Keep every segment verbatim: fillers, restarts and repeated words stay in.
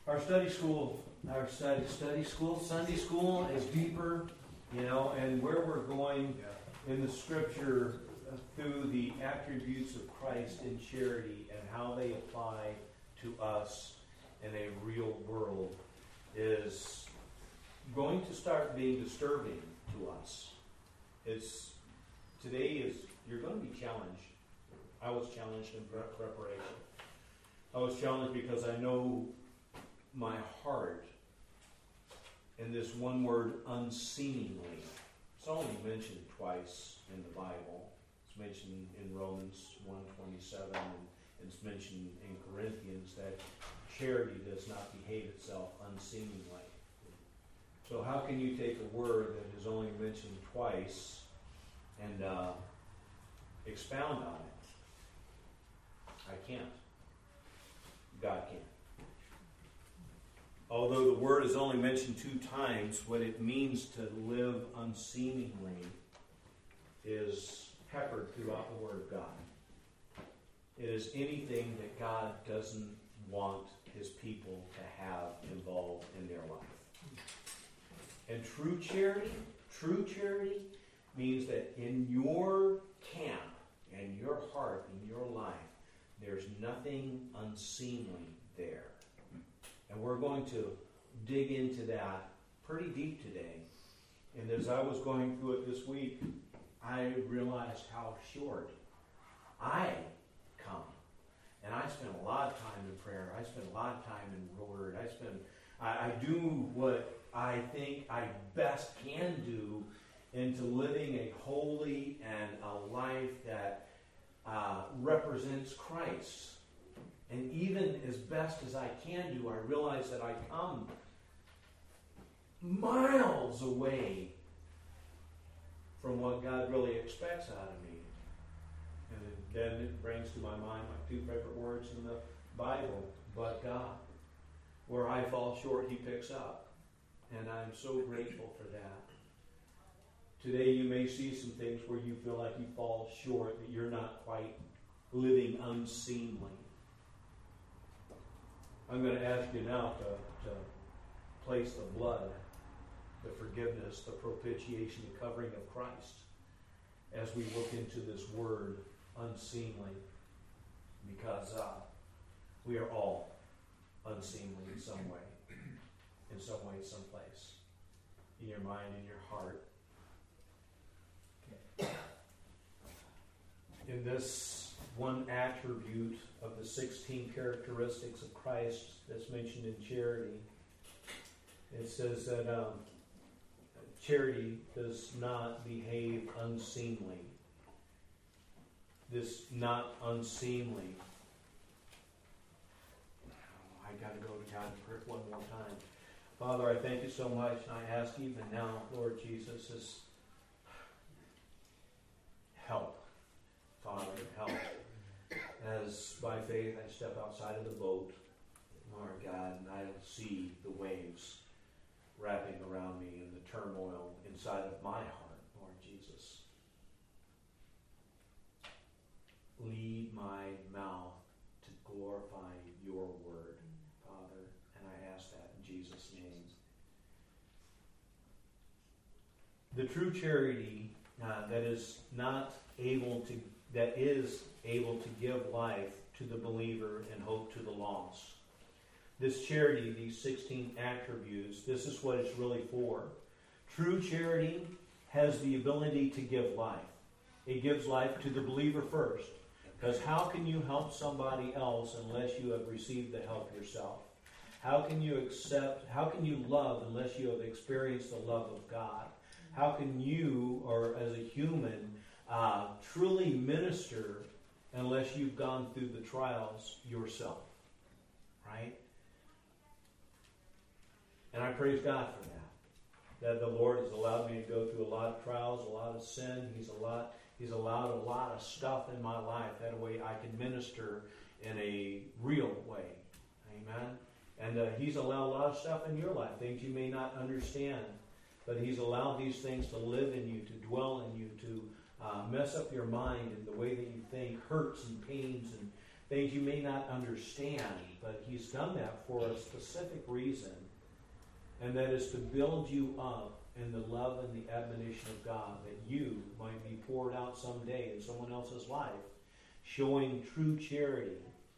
Our study school, our study study school, Sunday school is deeper, you know, and where we're going in the Scripture uh, through the attributes of Christ in charity and how they apply to us in a real world is going to start being disturbing to us. It's today is you're going to be challenged. I was challenged in preparation. I was challenged because I know my heart in this one word, unseemingly. It's only mentioned twice in the Bible. It's mentioned in Romans one twenty-seven, and it's mentioned in Corinthians that charity does not behave itself unseemingly. So how can you take a word that is only mentioned twice and uh, expound on it? I can't. God can. Although the word is only mentioned two times, what it means to live unseemingly is peppered throughout the Word of God. It is anything that God doesn't want His people to have involved in their life. And true charity, true charity means that in your camp, in your heart, in your life, there's nothing unseemly there. And we're going to dig into that pretty deep today. And as I was going through it this week, I realized how short I come. And I spend a lot of time in prayer. I spend a lot of time in the Word. I spend, I, I do what I think I best can do into living a holy and a life that uh, represents Christ. And even as best as I can do, I realize that I come miles away from what God really expects out of me. And then it brings to my mind my two favorite words in the Bible, but God. Where I fall short, He picks up. And I'm so grateful for that. Today you may see some things where you feel like you fall short, that you're not quite living unseemly. I'm going to ask you now to, to place the blood, the forgiveness, the propitiation, the covering of Christ as we look into this word, unseemly, because uh, we are all unseemly in some way, in some way, someplace, in your mind, in your heart. In this one attribute of the sixteen characteristics of Christ that's mentioned in charity, it says that um, charity does not behave unseemly. This not unseemly. Oh, I got to go to God in prayer one more time. Father, I thank you so much, and I ask even now, Lord Jesus, is help. Father, help. As by faith I step outside of the boat, Lord God, and I see the waves wrapping around me and the turmoil inside of my heart, Lord Jesus. Lead my mouth to glorify your word, Father, and I ask that in Jesus' name. The true charity uh, that is not able to that is able to give life to the believer and hope to the lost. This charity, these sixteen attributes, this is what it's really for. True charity has the ability to give life. It gives life to the believer first. Because how can you help somebody else unless you have received the help yourself? How can you accept, how can you love unless you have experienced the love of God? How can you, or as a human, Uh, truly minister unless you've gone through the trials yourself, right? And I praise God for that. That the Lord has allowed me to go through a lot of trials, a lot of sin. He's a lot. He's allowed a lot of stuff in my life. That way I can minister in a real way. Amen. And uh, He's allowed a lot of stuff in your life, things you may not understand, but He's allowed these things to live in you, to dwell in you, to Uh, mess up your mind and the way that you think, hurts and pains and things you may not understand, but He's done that for a specific reason, and that is to build you up in the love and the admonition of God, that you might be poured out someday in someone else's life, showing true charity.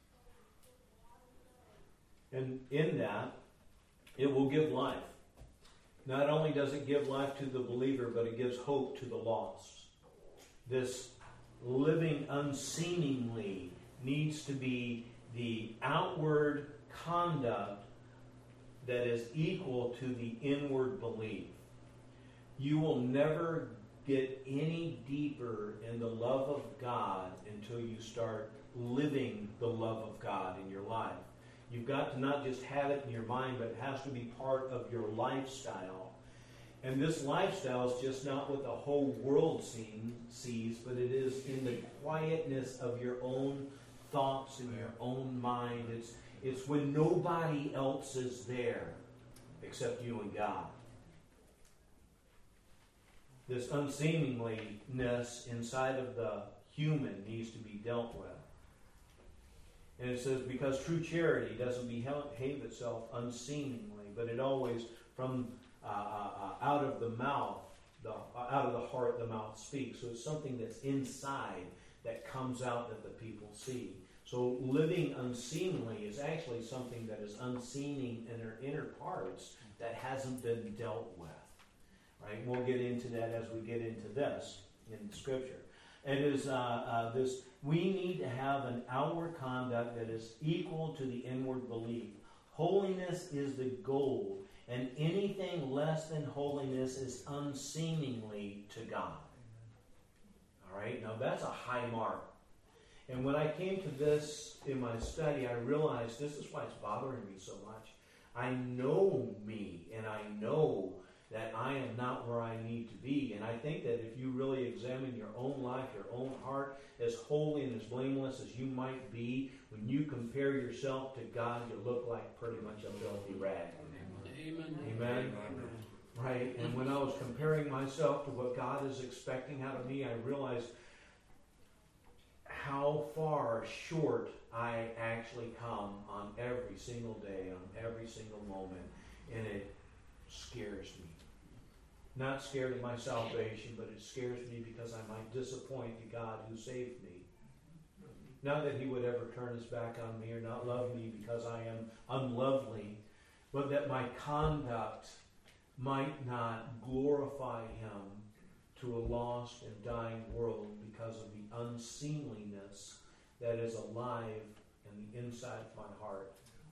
And in that, it will give life. Not only does it give life to the believer, but it gives hope to the lost. This living unseemingly needs to be the outward conduct that is equal to the inward belief. You will never get any deeper in the love of God until you start living the love of God in your life. You've got to not just have it in your mind, but it has to be part of your lifestyle. And this lifestyle is just not what the whole world seen, sees, but it is in the quietness of your own thoughts and your own mind. It's, it's when nobody else is there except you and God. This unseemliness inside of the human needs to be dealt with. And it says, because true charity doesn't behave itself unseemingly, but it always, from uh, uh, out of the mouth, the, uh, out of the heart, the mouth speaks. So it's something that's inside that comes out that the people see. So living unseemly is actually something that is unseeming in our inner parts that hasn't been dealt with. Right? We'll get into that as we get into this in Scripture. It is uh, uh, this. We need to have an outward conduct that is equal to the inward belief. Holiness is the goal, and anything less than holiness is unseemingly to God. All right? Now that's a high mark. And when I came to this in my study, I realized this is why it's bothering me so much. I know me, and I know that I am not where I need to be. And I think that if you really examine your own life, your own heart, as holy and as blameless as you might be, when you compare yourself to God, you look like pretty much a filthy rag. Amen. Amen. Amen. Right? And when I was comparing myself to what God is expecting out of me, I realized how far short I actually come on every single day, on every single moment. And it scares me. Not scared of my salvation, but it scares me because I might disappoint the God who saved me. Not that He would ever turn His back on me or not love me because I am unlovely, but that my conduct might not glorify Him to a lost and dying world because of the unseemliness that is alive in the inside of my heart.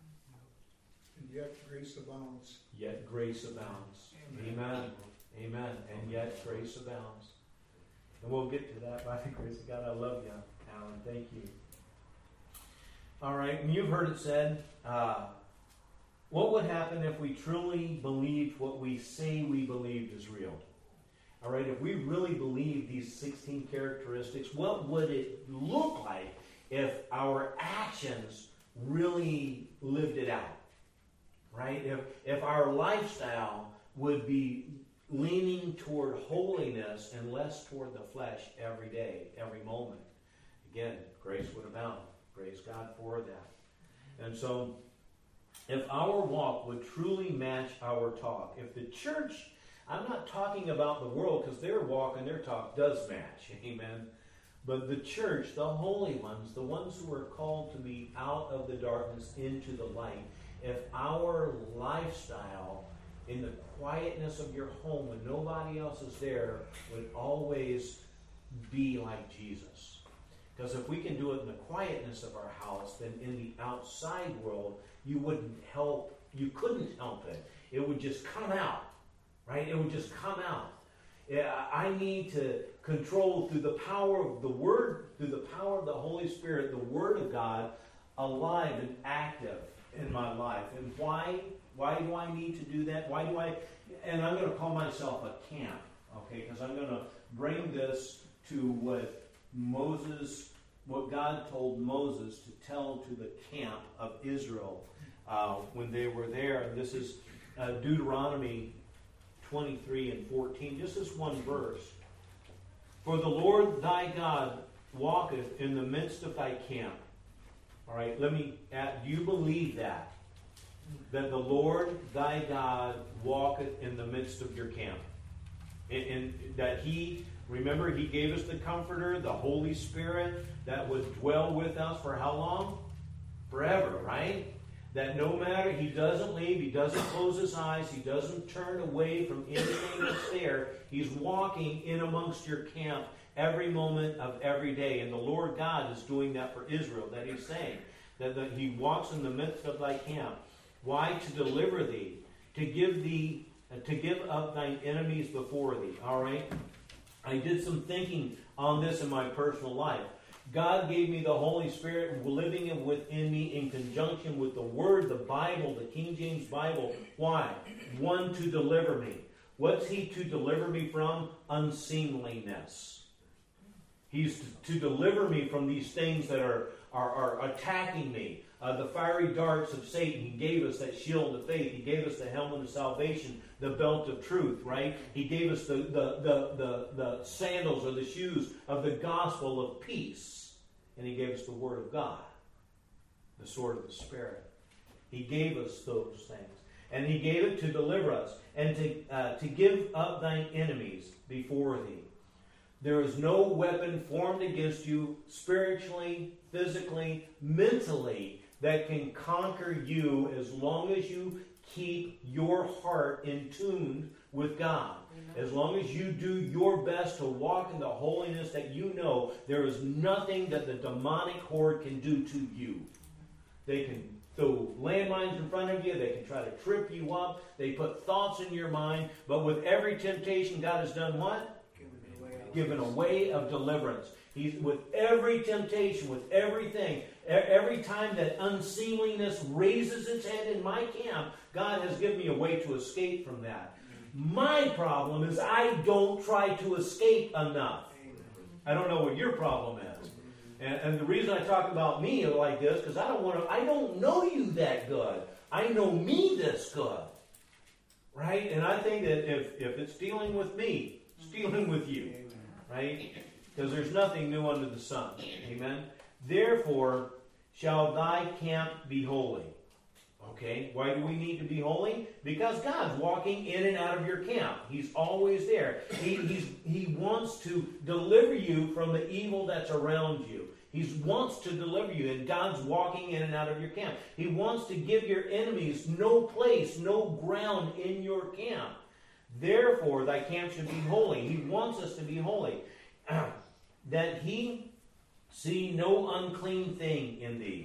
And yet grace abounds. Yet grace abounds. Amen. Amen. Amen. And yet grace abounds. And we'll get to that by the grace of God. I love you, Alan. Thank you. All right. And you've heard it said, uh, what would happen if we truly believed what we say we believed is real? All right. If we really believe these sixteen characteristics, what would it look like if our actions really lived it out? Right? If, if our lifestyle would be leaning toward holiness and less toward the flesh every day, every moment. Again, grace would abound. Praise God for that. And so, if our walk would truly match our talk, if the church, I'm not talking about the world because their walk and their talk does match, amen. But the church, the holy ones, the ones who are called to be out of the darkness into the light, if our lifestyle in the quietness of your home when nobody else is there would always be like Jesus. Because if we can do it in the quietness of our house, then in the outside world, you wouldn't help, you couldn't help it. It would just come out, right? It would just come out. I need to control through the power of the Word, through the power of the Holy Spirit, the Word of God, alive and active in my life. And why? Why do I need to do that? Why do I? And I'm going to call myself a camp, okay? Because I'm going to bring this to what Moses, what God told Moses to tell to the camp of Israel uh, when they were there. And this is uh, Deuteronomy twenty-three and fourteen, just this one verse. For the Lord thy God walketh in the midst of thy camp, All right, let me ask, do you believe that? That the Lord thy God walketh in the midst of your camp? And, and that He, remember, He gave us the Comforter, the Holy Spirit, that would dwell with us for how long? Forever, right? That no matter, He doesn't leave, He doesn't close His eyes, He doesn't turn away from anything that's there. He's walking in amongst your camp every moment of every day. And the Lord God is doing that for Israel, that He's saying that the, He walks in the midst of thy camp. Why? To deliver thee, to give thee, uh, to give up thine enemies before thee. All right? I did some thinking on this in my personal life. God gave me the Holy Spirit living within me in conjunction with the Word, the Bible, the King James Bible. Why? One, to deliver me. What's He to deliver me from? Unseemliness. He's to, to deliver me from these things that are, are, are attacking me. Uh, the fiery darts of Satan. He gave us that shield of faith. He gave us the helmet of salvation, the belt of truth, right? He gave us the, the, the, the, the sandals or the shoes of the gospel of peace. And He gave us the Word of God, the sword of the Spirit. He gave us those things. And He gave it to deliver us and to, uh, to give up thine enemies before thee. There is no weapon formed against you spiritually, physically, mentally that can conquer you as long as you keep your heart in tune with God. Amen. As long as you do your best to walk in the holiness that you know, there is nothing that the demonic horde can do to you. They can throw landmines in front of you. They can try to trip you up. They put thoughts in your mind. But with every temptation, God has done what? Given a way of deliverance. He's with every temptation, with everything, every time that unseemliness raises its head in my camp, God has given me a way to escape from that. My problem is I don't try to escape enough. I don't know what your problem is. And, and the reason I talk about me like this, because I don't want to, I don't know you that good. I know me this good. Right? And I think that if, if it's dealing with me, it's dealing with you. Right? Because there's nothing new under the sun. Amen? Therefore, shall thy camp be holy. Okay, why do we need to be holy? Because God's walking in and out of your camp. He's always there. He, he's, he wants to deliver you from the evil that's around you. He wants to deliver you, and God's walking in and out of your camp. He wants to give your enemies no place, no ground in your camp. Therefore, thy camp should be holy. He wants us to be holy. That he see no unclean thing in thee.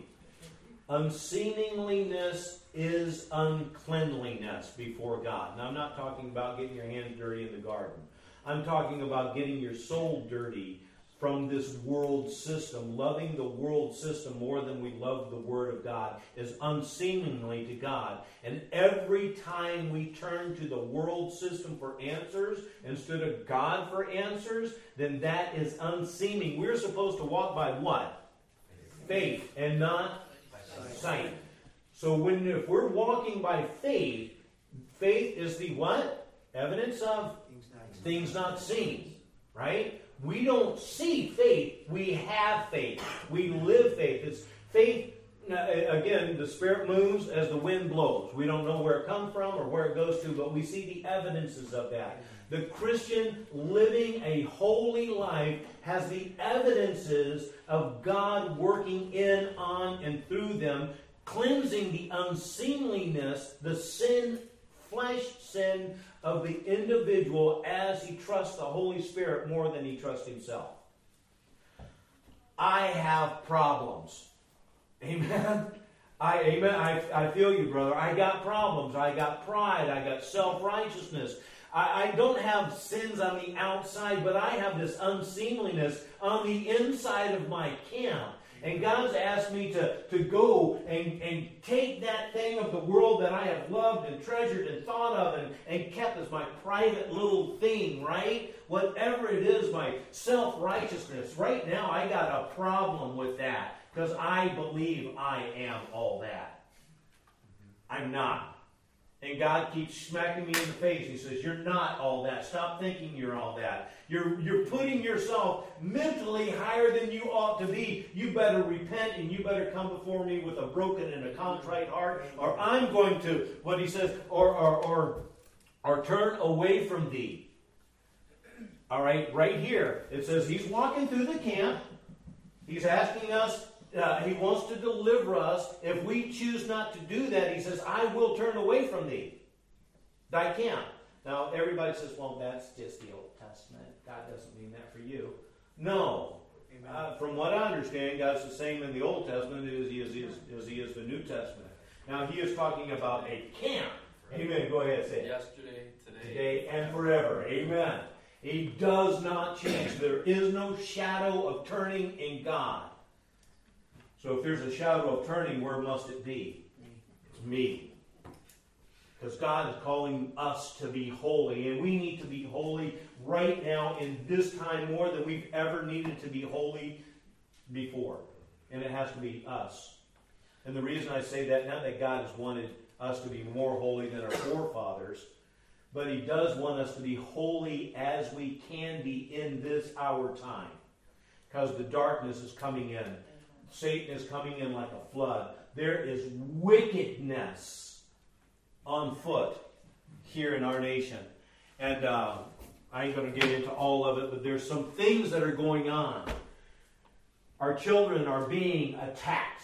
Unseemliness is uncleanliness before God. Now, I'm not talking about getting your hands dirty in the garden. I'm talking about getting your soul dirty from this world system. Loving the world system more than we love the Word of God is unseemly to God. And every time we turn to the world system for answers instead of God for answers, then that is unseeming. We're supposed to walk by what? Faith, and not sight. So when if we're walking by faith, faith is the what? Evidence of things not seen. Right? We don't see faith. We have faith. We live faith. It's faith. Again, the Spirit moves as the wind blows. We don't know where it comes from or where it goes to, but we see the evidences of that. The Christian living a holy life has the evidences of God working in, on, and through them, cleansing the unseemliness, the sin, flesh sin of the individual as he trusts the Holy Spirit more than he trusts himself. I have problems. Amen? I, amen. I, I feel you, brother. I got problems. I got pride. I got self-righteousness. I, I don't have sins on the outside, but I have this unseemliness on the inside of my camp. And God's asked me to, to go and, and take that thing of the world that I have loved and treasured and thought of and, and kept as my private little thing, right? Whatever it is, my self-righteousness. Right now, I got a problem with that because I believe I am all that. I'm not. And God keeps smacking me in the face. He says, you're not all that. Stop thinking you're all that. You're, you're putting yourself mentally higher than you ought to be. You better repent and you better come before me with a broken and a contrite heart, or I'm going to, what he says, or, or, or, or turn away from thee. All right, right here, it says he's walking through the camp. He's asking us, uh, he wants to deliver us. If we choose not to do that, he says, I will turn away from thee, thy camp. Now, everybody says, well, that's just the Old Testament. God doesn't mean that for you. No. Uh, from what I understand, God's the same in the Old Testament as he is, as, as he is the New Testament. Now, he is talking about a camp. Amen. Go ahead and say it. Yesterday, today, Today, and forever. Amen. He does not change. There is no shadow of turning in God. So if there's a shadow of turning, where must it be? It's me. Because God is calling us to be holy. And we need to be holy right now in this time more than we've ever needed to be holy before. And it has to be us. And the reason I say that, not that God has wanted us to be more holy than our forefathers, but he does want us to be holy as we can be in this our time. Because the darkness is coming in. Satan is coming in like a flood. There is wickedness on foot here in our nation. And uh, I ain't going to get into all of it, but there's some things that are going on. Our children are being attacked.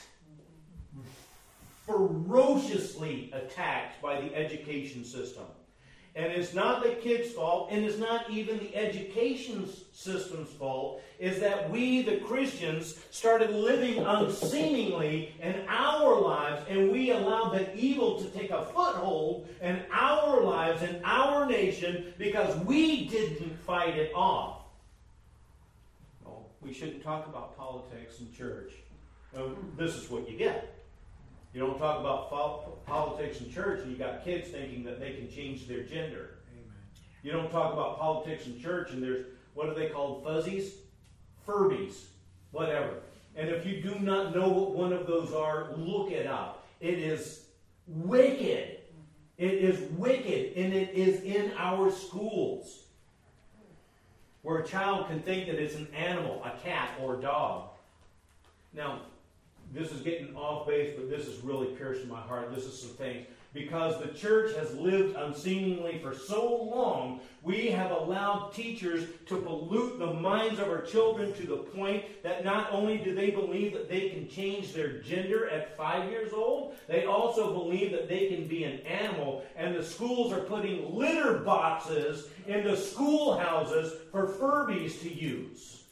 Ferociously attacked by the education system. And it's not the kids' fault, and it's not even the education system's fault, is that we, the Christians, started living unseemingly in our lives, and we allowed the evil to take a foothold in our lives, in our nation, because we didn't fight it off. No, we shouldn't talk about politics in church. No, this is what you get. You don't talk about politics in church and you got kids thinking that they can change their gender. Amen. You don't talk about politics in church and there's, what are they called, fuzzies? Furbies. Whatever. And if you do not know what one of those are, look it up. It is wicked. It is wicked, and it is in our schools. Where a child can think that it's an animal, a cat or a dog. Now, this is getting off base, but this is really piercing my heart. This is some things. Because the church has lived unseemingly for so long, we have allowed teachers to pollute the minds of our children to the point that not only do they believe that they can change their gender at five years old, they also believe that they can be an animal. And the schools are putting litter boxes in the schoolhouses for Furbies to use.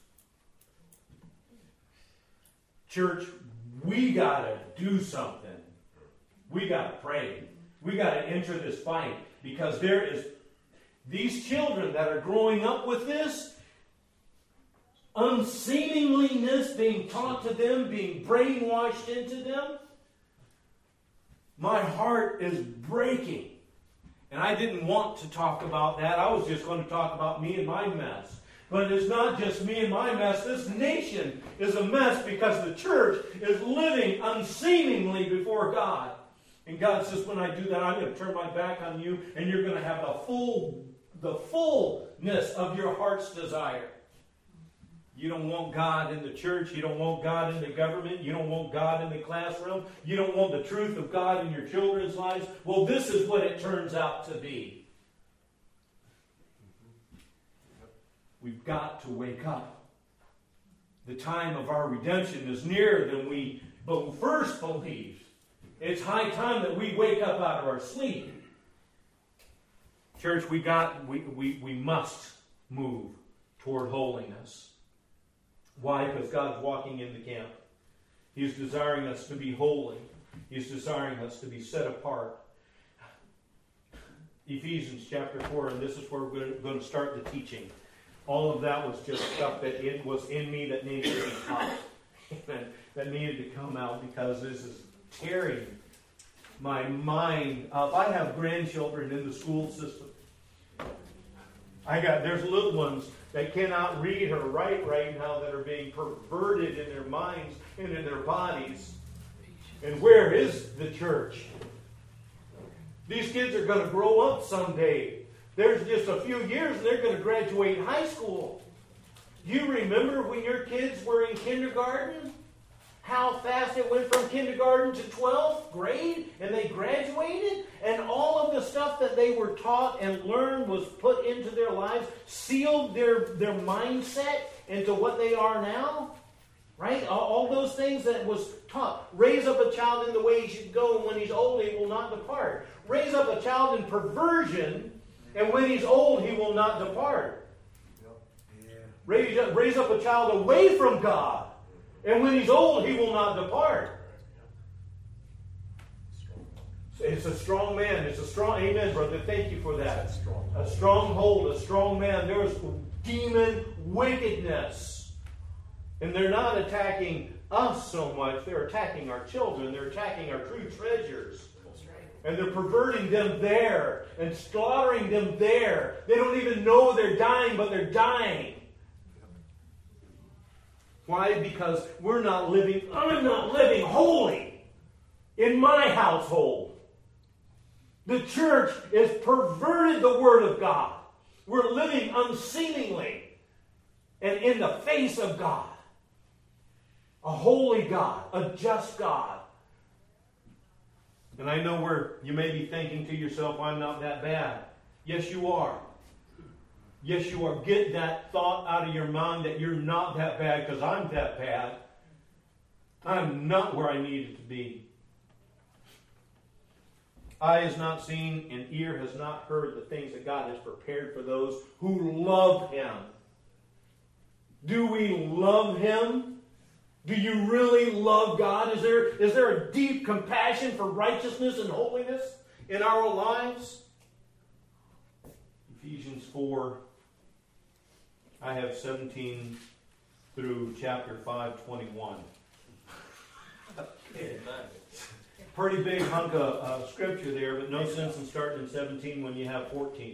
Church, we got to do something. We got to pray. We got to enter this fight because there is these children that are growing up with this unseemingliness being taught to them, being brainwashed into them. My heart is breaking. And I didn't want to talk about that. I was just going to talk about me and my mess. But it's not just me and my mess. This nation is a mess because the church is living unseemingly before God. And God says, when I do that, I'm going to turn my back on you, and you're going to have the full, the fullness of your heart's desire. You don't want God in the church. You don't want God in the government. You don't want God in the classroom. You don't want the truth of God in your children's lives. Well, this is what it turns out to be. We've got to wake up. The time of our redemption is nearer than we first believed. It's high time that we wake up out of our sleep. Church, we got we, we, we must move toward holiness. Why? Because God's walking in the camp. He's desiring us to be holy. He's desiring us to be set apart. Ephesians chapter four, and this is where we're going to start the teaching. All of that was just stuff that it was in me that needed to be taught. That needed to come out because this is tearing my mind up. I have grandchildren in the school system. I got there's little ones that cannot read or write right now that are being perverted in their minds and in their bodies. And where is the church? These kids are going to grow up someday. There's just a few years and they're going to graduate high school. You remember when your kids were in kindergarten? How fast it went from kindergarten to twelfth grade and they graduated? And all of the stuff that they were taught and learned was put into their lives, sealed their, their mindset into what they are now? Right? All, all those things that was taught. Raise up a child in the way he should go, and when he's old he will not depart. Raise up a child in perversion, and when he's old he will not depart. Yeah. Raise, up, raise up a child away from God, and when he's old he will not depart. It's a strong man. It's a strong, amen, brother. Thank you for that. A stronghold, a strong man. There's demon wickedness. And they're not attacking us so much. They're attacking our children. They're attacking our true treasures. And they're perverting them there and slaughtering them there. They don't even know they're dying, but they're dying. Why? Because we're not living, I'm not living holy in my household. The church has perverted the Word of God. We're living unseemingly and in the face of God. A holy God, a just God. And I know where you may be thinking to yourself, I'm not that bad. Yes, you are. Yes, you are. Get that thought out of your mind that you're not that bad because I'm that bad. I'm not where I needed to be. Eye has not seen and ear has not heard the things that God has prepared for those who love Him. Do we love Him? Do you really love God? Is there, is there a deep compassion for righteousness and holiness in our lives? Ephesians four, I have seventeen through chapter five, twenty-one. Pretty big hunk of uh, scripture there, but no sense in starting in seventeen when you have fourteen.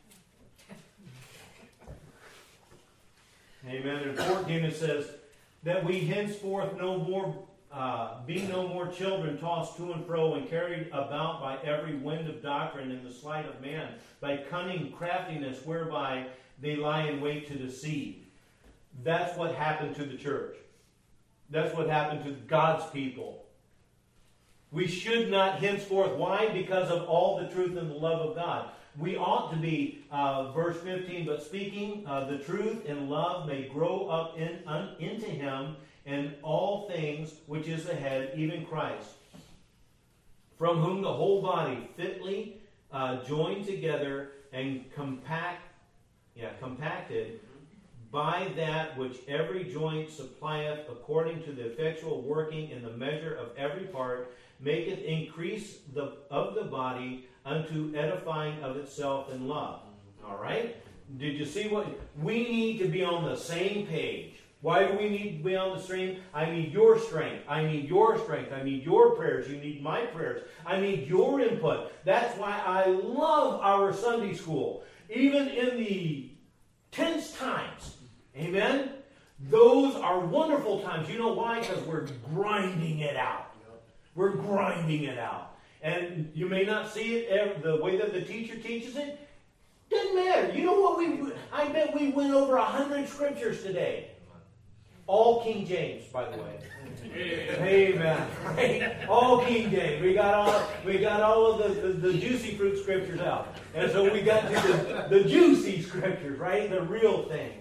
Amen. In fourteen it says, that we henceforth no more uh, be no more children tossed to and fro and carried about by every wind of doctrine in the sleight of man, by cunning craftiness whereby they lie in wait to deceive. That's what happened to the church. That's what happened to God's people. We should not henceforth. Why? Because of all the truth and the love of God. We ought to be, uh, verse fifteen, but speaking uh, the truth in love may grow up in, un, into Him and all things, which is the head, even Christ, from whom the whole body fitly uh, joined together and compact, yeah, compacted by that which every joint supplieth according to the effectual working in the measure of every part, maketh increase the, of the body unto edifying of itself in love. All right? Did you see what? We need to be on the same page. Why do we need to be on the same? I need your strength. I need your strength. I need your prayers. You need my prayers. I need your input. That's why I love our Sunday school. Even in the tense times. Amen? Those are wonderful times. You know why? Because we're grinding it out. We're grinding it out. And you may not see it every, the way that the teacher teaches it. Doesn't matter. You know what? we? I bet we went over a hundred scriptures today. All King James, by the way. Amen. Right? All King James. We got all we got all of the, the, the juicy fruit scriptures out. And so we got to the, the juicy scriptures, right? The real thing.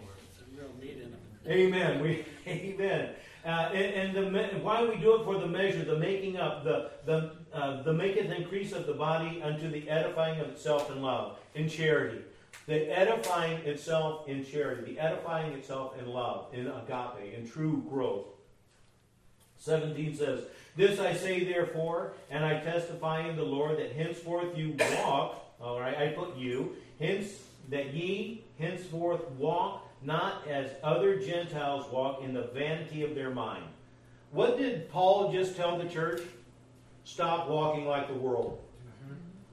Amen. We amen. Uh, and and the, why we do it for the measure, the making up, the the uh, the maketh increase of the body unto the edifying of itself in love, in charity. The edifying itself in charity, the edifying itself in love, in agape, in true growth. seventeen says, this I say therefore, and I testify in the Lord, that henceforth you walk, all right, I put you, hence that ye henceforth walk not as other Gentiles walk in the vanity of their mind. What did Paul just tell the church? Stop walking like the world. Mm-hmm.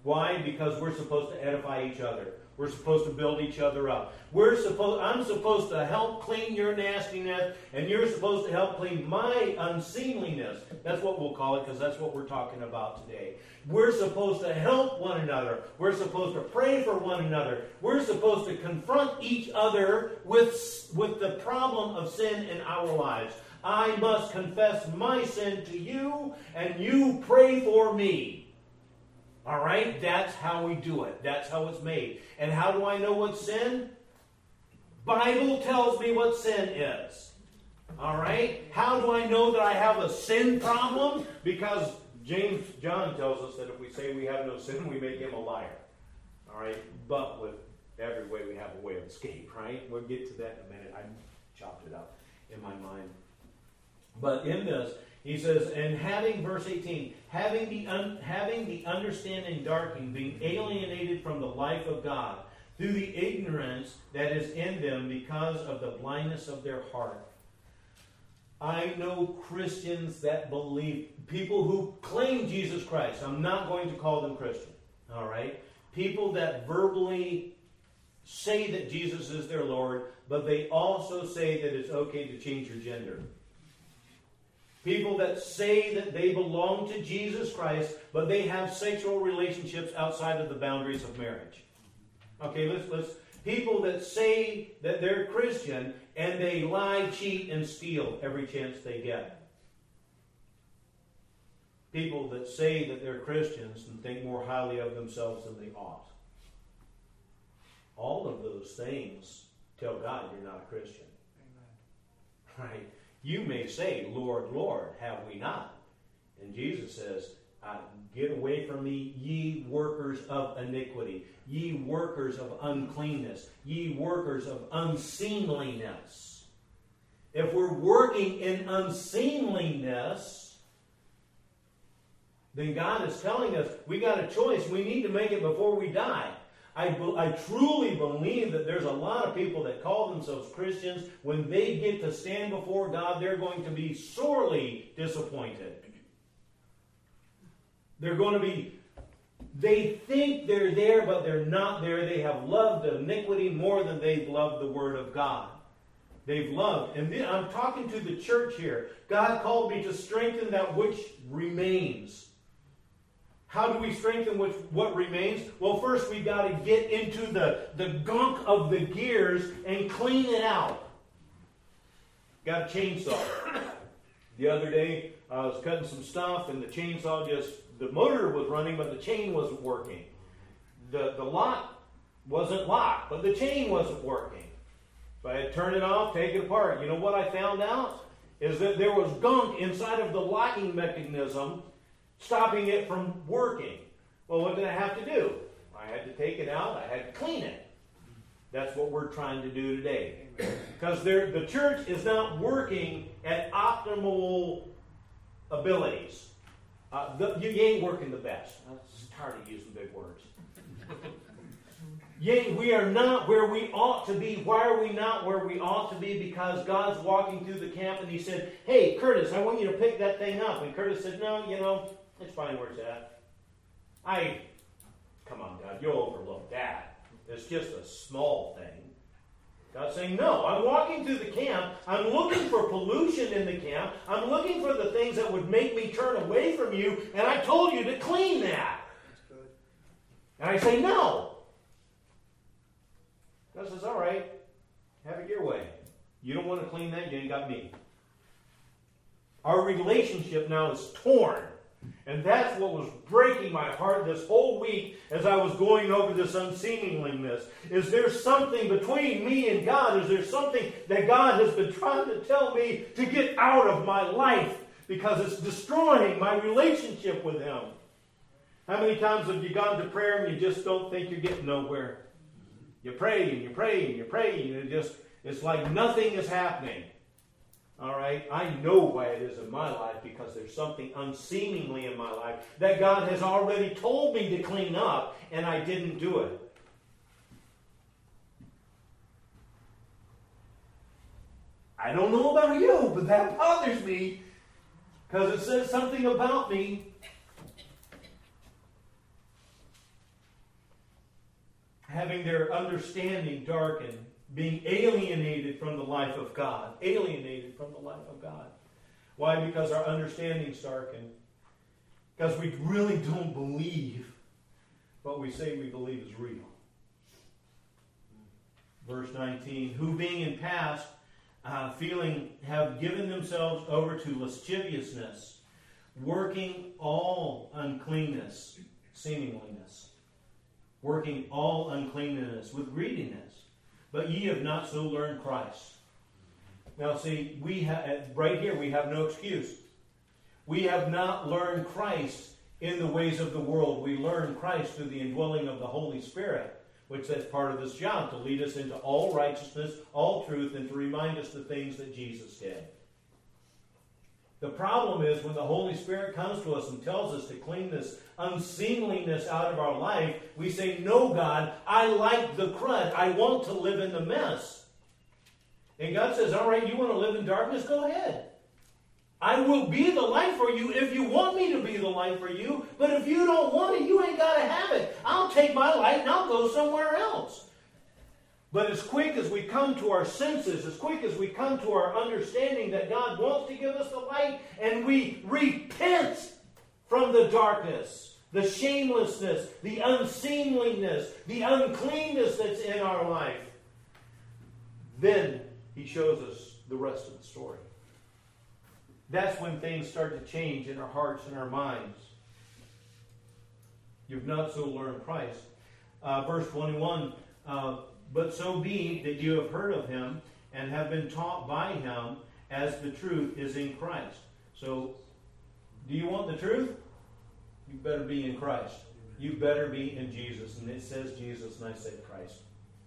Why? Because we're supposed to edify each other. We're supposed to build each other up. We're supposed, I'm supposed to help clean your nastiness, and you're supposed to help clean my unseemliness. That's what we'll call it, because that's what we're talking about today. We're supposed to help one another. We're supposed to pray for one another. We're supposed to confront each other with, with the problem of sin in our lives. I must confess my sin to you, and you pray for me. All right? That's how we do it. That's how it's made. And how do I know what's sin? Bible tells me what sin is. All right? How do I know that I have a sin problem? Because James, John tells us that if we say we have no sin, we make him a liar. All right? But with every way, we have a way of escape, right? We'll get to that in a minute. I chopped it up in my mind. But in this, he says, and having, verse eighteen, having the, un, having the understanding darkened, being alienated from the life of God, through the ignorance that is in them because of the blindness of their heart. I know Christians that believe, people who claim Jesus Christ. I'm not going to call them Christian. All right? People that verbally say that Jesus is their Lord, but they also say that it's okay to change your gender. People that say that they belong to Jesus Christ, but they have sexual relationships outside of the boundaries of marriage. Okay, let's let's people that say that they're Christian and they lie, cheat, and steal every chance they get. People that say that they're Christians and think more highly of themselves than they ought. All of those things tell God you're not a Christian. Amen. Right? You may say, Lord, Lord, have we not? And Jesus says, uh, get away from me, ye workers of iniquity, ye workers of uncleanness, ye workers of unseemliness. If we're working in unseemliness, then God is telling us we got a choice. We need to make it before we die. I, I truly believe that there's a lot of people that call themselves Christians. When they get to stand before God, they're going to be sorely disappointed. They're going to be, they think they're there, but they're not there. They have loved iniquity more than they've loved the Word of God. They've loved. And then I'm talking to the church here. God called me to strengthen that which remains. How do we strengthen what remains? Well, first we've got to get into the, the gunk of the gears and clean it out. Got a chainsaw. The other day, I was cutting some stuff, and the chainsaw just, the motor was running, but the chain wasn't working. The, the lock wasn't locked, but the chain wasn't working. So I had to turn it off, take it apart. You know what I found out? Is that there was gunk inside of the locking mechanism stopping it from working. Well, what did I have to do? I had to take it out. I had to clean it. That's what we're trying to do today. Because the church is not working at optimal abilities. Uh, the, you, you ain't working the best. I'm just tired of using big words. Yet we are not where we ought to be. Why are we not where we ought to be? Because God's walking through the camp and he said, hey, Curtis, I want you to pick that thing up. And Curtis said, no, you know, it's fine where it's at. I, come on, God, you'll overlook that. It's just a small thing. God's saying, no, I'm walking through the camp. I'm looking for pollution in the camp. I'm looking for the things that would make me turn away from you. And I told you to clean that. That's good. And I say, no. God says, all right, have it your way. You don't want to clean that, you ain't got me. Our relationship now is torn. And that's what was breaking my heart this whole week as I was going over this unseemliness. Is there something between me and God? Is there something that God has been trying to tell me to get out of my life because it's destroying my relationship with Him? How many times have you gone to prayer and you just don't think you're getting nowhere? You pray and you pray and you pray and it just, it's like nothing is happening. All right? I know why it is in my life because there's something unseemingly in my life that God has already told me to clean up and I didn't do it. I don't know about you, but that bothers me because it says something about me. having their understanding darkened, being alienated from the life of God. Alienated from the life of God. Why? Because our understanding's darkened. Because we really don't believe what we say we believe is real. Verse nineteen, who being in past uh, feeling have given themselves over to lasciviousness, working all uncleanness, seemingliness, working all uncleanness with greediness. But ye have not so learned Christ. Now see, we have right here we have no excuse. We have not learned Christ in the ways of the world. We learn Christ through the indwelling of the Holy Spirit, which that's part of this job, to lead us into all righteousness, all truth, and to remind us the things that Jesus did. The problem is when the Holy Spirit comes to us and tells us to clean this unseemliness out of our life, we say, no, God, I like the crud. I want to live in the mess. And God says, all right, you want to live in darkness? Go ahead. I will be the light for you if you want me to be the light for you. But if you don't want it, you ain't got to have it. I'll take my light and I'll go somewhere else. But as quick as we come to our senses, as quick as we come to our understanding that God wants to give us the light, and we repent from the darkness, the shamelessness, the unseemliness, the uncleanness that's in our life, then He shows us the rest of the story. That's when things start to change in our hearts and our minds. You've not so learned Christ. Uh, verse twenty-one, uh, but so be that you have heard of Him and have been taught by Him as the truth is in Christ. So, do you want the truth? You better be in Christ. You better be in Jesus. And it says Jesus, and I say Christ.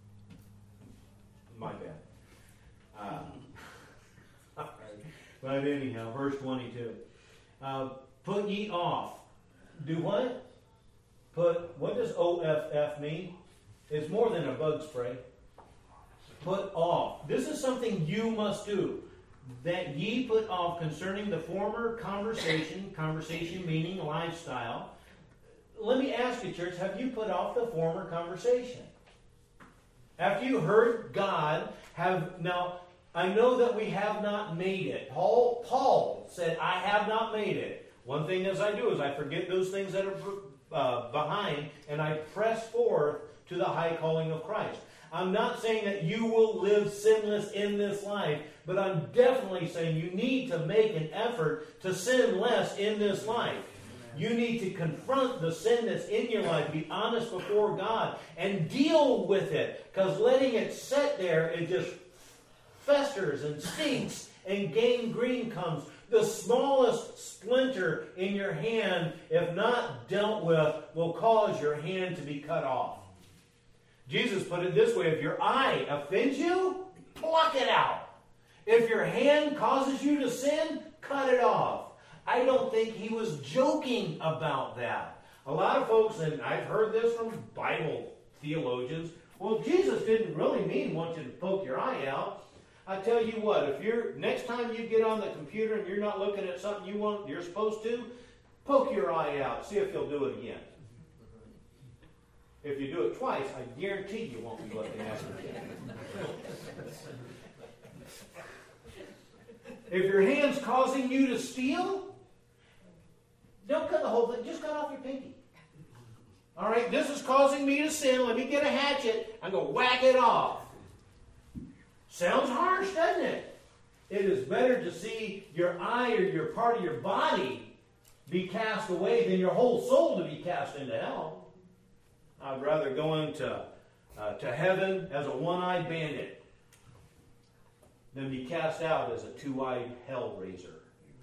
My bad. Uh, But anyhow, verse twenty-two. Uh, put ye off. Do what? Put, what does O F F mean? It's more than a bug spray. Put off. This is something you must do. That ye put off concerning the former conversation, conversation meaning lifestyle. Let me ask you, church, have you put off the former conversation? After you heard God, have, now, I know that we have not made it. Paul, Paul said, I have not made it. One thing as I do is I forget those things that are uh, behind, and I press forth to the high calling of Christ. I'm not saying that you will live sinless in this life, but I'm definitely saying you need to make an effort to sin less in this life. You need to confront the sin that's in your life, be honest before God, and deal with it. Because letting it sit there, it just festers and stinks, and gangrene comes. The smallest splinter in your hand, if not dealt with, will cause your hand to be cut off. Jesus put it this way, if your eye offends you, pluck it out. If your hand causes you to sin, cut it off. I don't think he was joking about that. A lot of folks, and I've heard this from Bible theologians, well, Jesus didn't really mean want you to poke your eye out. I tell you what, if you're next time you get on the computer and you're not looking at something you want, you're supposed to, poke your eye out. See if he'll do it again. If you do it twice, I guarantee you won't be looking at it again. If your hand's causing you to steal, don't cut the whole thing. Just cut off your pinky. All right, this is causing me to sin. Let me get a hatchet. I'm going to whack it off. Sounds harsh, doesn't it? It is better to see your eye or your part of your body be cast away than your whole soul to be cast into hell. I'd rather go into uh, to heaven as a one-eyed bandit than be cast out as a two-eyed hellraiser.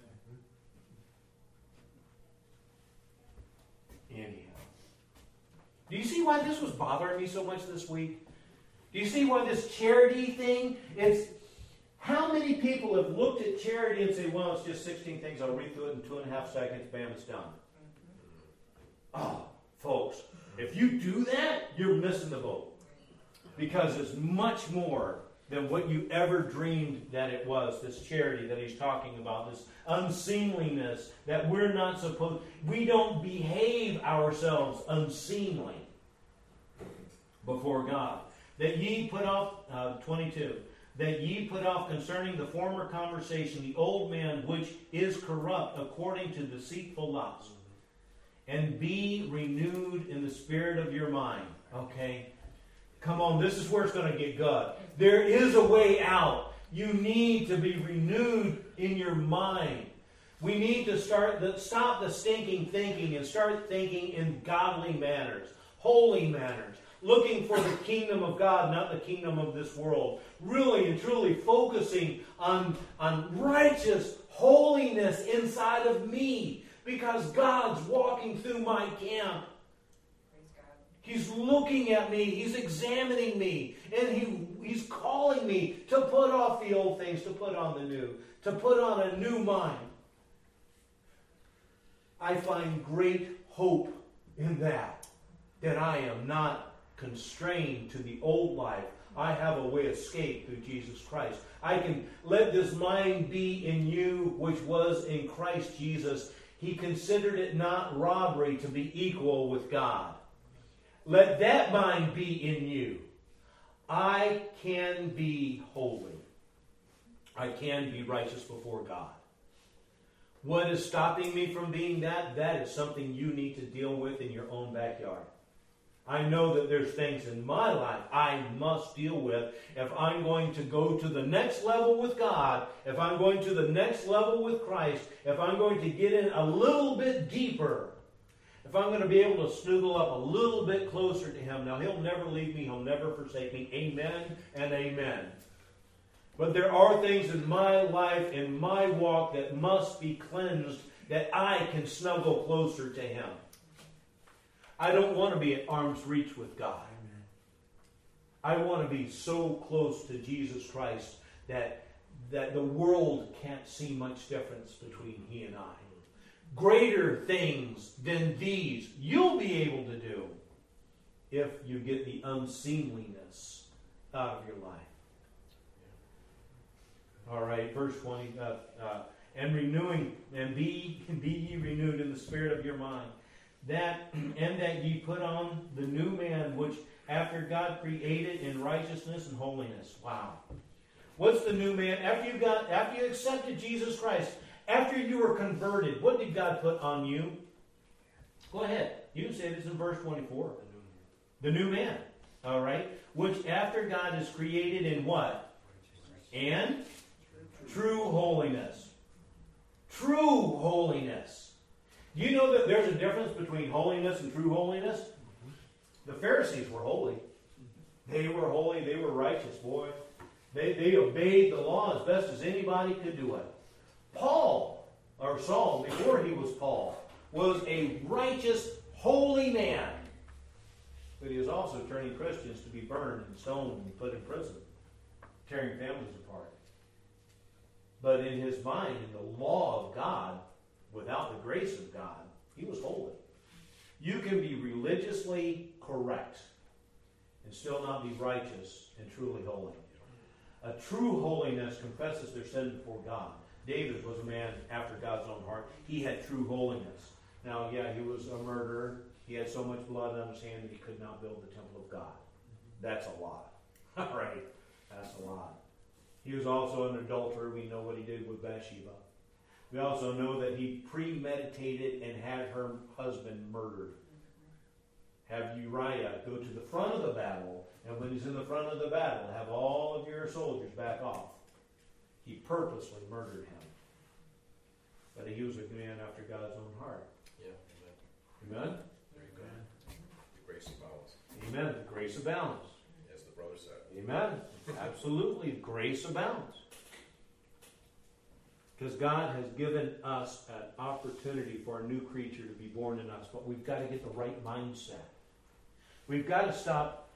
Anyhow. Do you see why this was bothering me so much this week? Do you see why this charity thing, it's, how many people have looked at charity and say, well, it's just sixteen things, I'll read through it in two and a half seconds, bam, it's done. Oh, folks, if you do that, you're missing the boat. Because it's much more than what you ever dreamed that it was, this charity that he's talking about, this unseemliness that we're not supposed, we don't behave ourselves unseemly. before God. That ye put off, uh, twenty-two, that ye put off concerning the former conversation the old man which is corrupt according to deceitful lust, and be renewed in the spirit of your mind. Okay? Come on, this is where it's going to get good. There is a way out. You need to be renewed in your mind. We need to start the, stop the stinking thinking and start thinking in godly manners, holy manners, looking for the kingdom of God, not the kingdom of this world. Really and truly focusing on, on righteous holiness inside of me, because God's walking through my camp. He's looking at me. He's examining me. And he, he's calling me to put off the old things, to put on the new, to put on a new mind. I find great hope in that, that I am not constrained to the old life. I have a way of escape through Jesus Christ. I can let this mind be in you, which was in Christ Jesus. He considered it not robbery to be equal with God. Let that mind be in you. I can be holy. I can be righteous before God. What is stopping me from being that? That is something you need to deal with in your own backyard. I know that there's things in my life I must deal with if I'm going to go to the next level with God, if I'm going to the next level with Christ, if I'm going to get in a little bit deeper, if I'm going to be able to snuggle up a little bit closer to Him. Now, He'll never leave me. He'll never forsake me. Amen and amen. But there are things in my life, in my walk, that must be cleansed, that I can snuggle closer to Him. I don't want to be at arm's reach with God. I want to be so close to Jesus Christ that, that the world can't see much difference between He and I. Greater things than these you'll be able to do if you get the unseemliness out of your life. All right, verse twenty. Uh, uh, and renewing, and be be ye renewed in the spirit of your mind, that and that ye put on the new man, which after God created in righteousness and holiness. Wow, what's the new man? After you got, after you accepted Jesus Christ, after you were converted, what did God put on you? Go ahead. You can say this in verse twenty-four. The new man. All right, which after God is created in what? And true holiness. True holiness. Do you know that there's a difference between holiness and true holiness? The Pharisees were holy. They were holy. They were righteous, boy. They, they obeyed the law as best as anybody could do it. Paul, or Saul, before he was Paul, was a righteous, holy man. But he was also turning Christians to be burned and stoned and put in prison, tearing families apart. But in his mind, in the law of God, without the grace of God, he was holy. You can be religiously correct and still not be righteous and truly holy. A true holiness confesses their sin before God. David was a man after God's own heart. He had true holiness. Now, yeah, he was a murderer. He had so much blood on his hand that he could not build the temple of God. That's a lot. All right, that's a lot. He was also an adulterer. We know what he did with Bathsheba. We also know that he premeditated and had her husband murdered. Have Uriah go to the front of the battle, and when he's in the front of the battle, have all of your soldiers back off. He purposely murdered him. But he was a man after God's own heart. Yeah, amen. Amen? Very good. The grace abounds. Amen. The grace abounds. As the brother said. Amen. Absolutely. Grace abounds. Because God has given us an opportunity for a new creature to be born in us. But we've got to get the right mindset. We've got to stop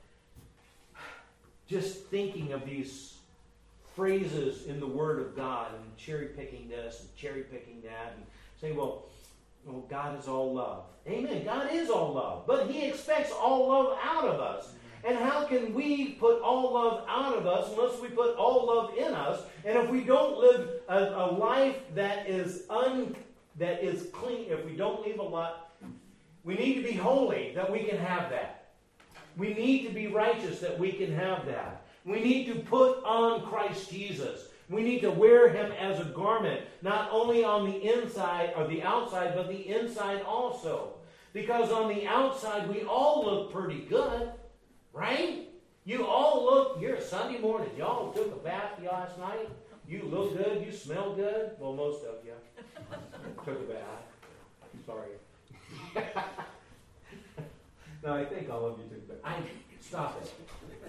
just thinking of these phrases in the Word of God and cherry picking this and cherry picking that and saying, well, well, God is all love. Amen. God is all love. But He expects all love out of us. And how can we put all love out of us unless we put all love in us? And if we don't live a, a life that is un, that is clean, if we don't live a lot, we need to be holy that we can have that. We need to be righteous that we can have that. We need to put on Christ Jesus. We need to wear him as a garment, not only on the inside or the outside, but the inside also. Because on the outside, we all look pretty good, right? You all look, you're a Sunday morning, y'all took a bath last night. You look good, you smell good. Well, most of you took a bath. Sorry. No, I think all of you took a bath. I, stop it.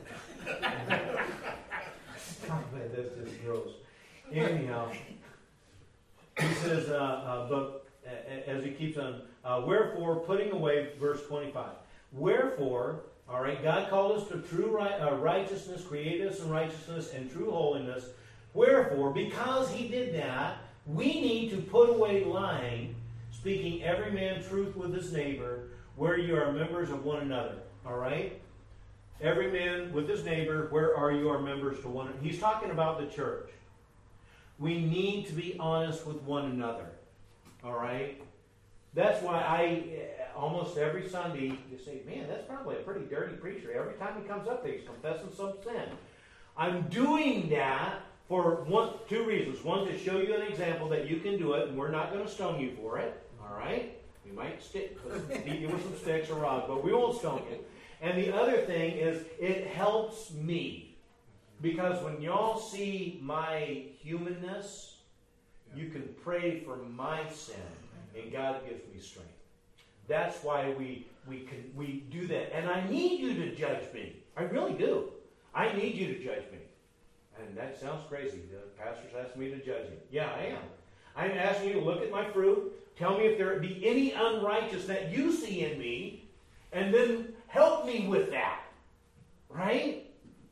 Stop it, that's just gross. Anyhow, he says, uh, uh, but uh, as he keeps on, uh, wherefore, putting away, verse twenty-five, wherefore, all right, God called us to true right, uh, righteousness, created us in righteousness and true holiness. Wherefore, because he did that, we need to put away lying, speaking every man truth with his neighbor, where you are members of one another. All right? Every man with his neighbor, where are you are members to one another? He's talking about the church. We need to be honest with one another. All right? That's why I, almost every Sunday, you say, man, that's probably a pretty dirty preacher. Every time he comes up there, he's confessing some sin. I'm doing that for one, two reasons. One, to show you an example that you can do it, and we're not going to stone you for it. All right? We might stick, beat you with some sticks or rods, but we won't stone you. And the other thing is, it helps me. Because when y'all see my humanness, you can pray for my sin, and God gives me strength. That's why we we can we do that. And I need you to judge me. I really do. I need you to judge me. And that sounds crazy. The pastor's asking me to judge you. Yeah, I am. I'm asking you to look at my fruit. Tell me if there be any unrighteous that you see in me, and then help me with that. Right?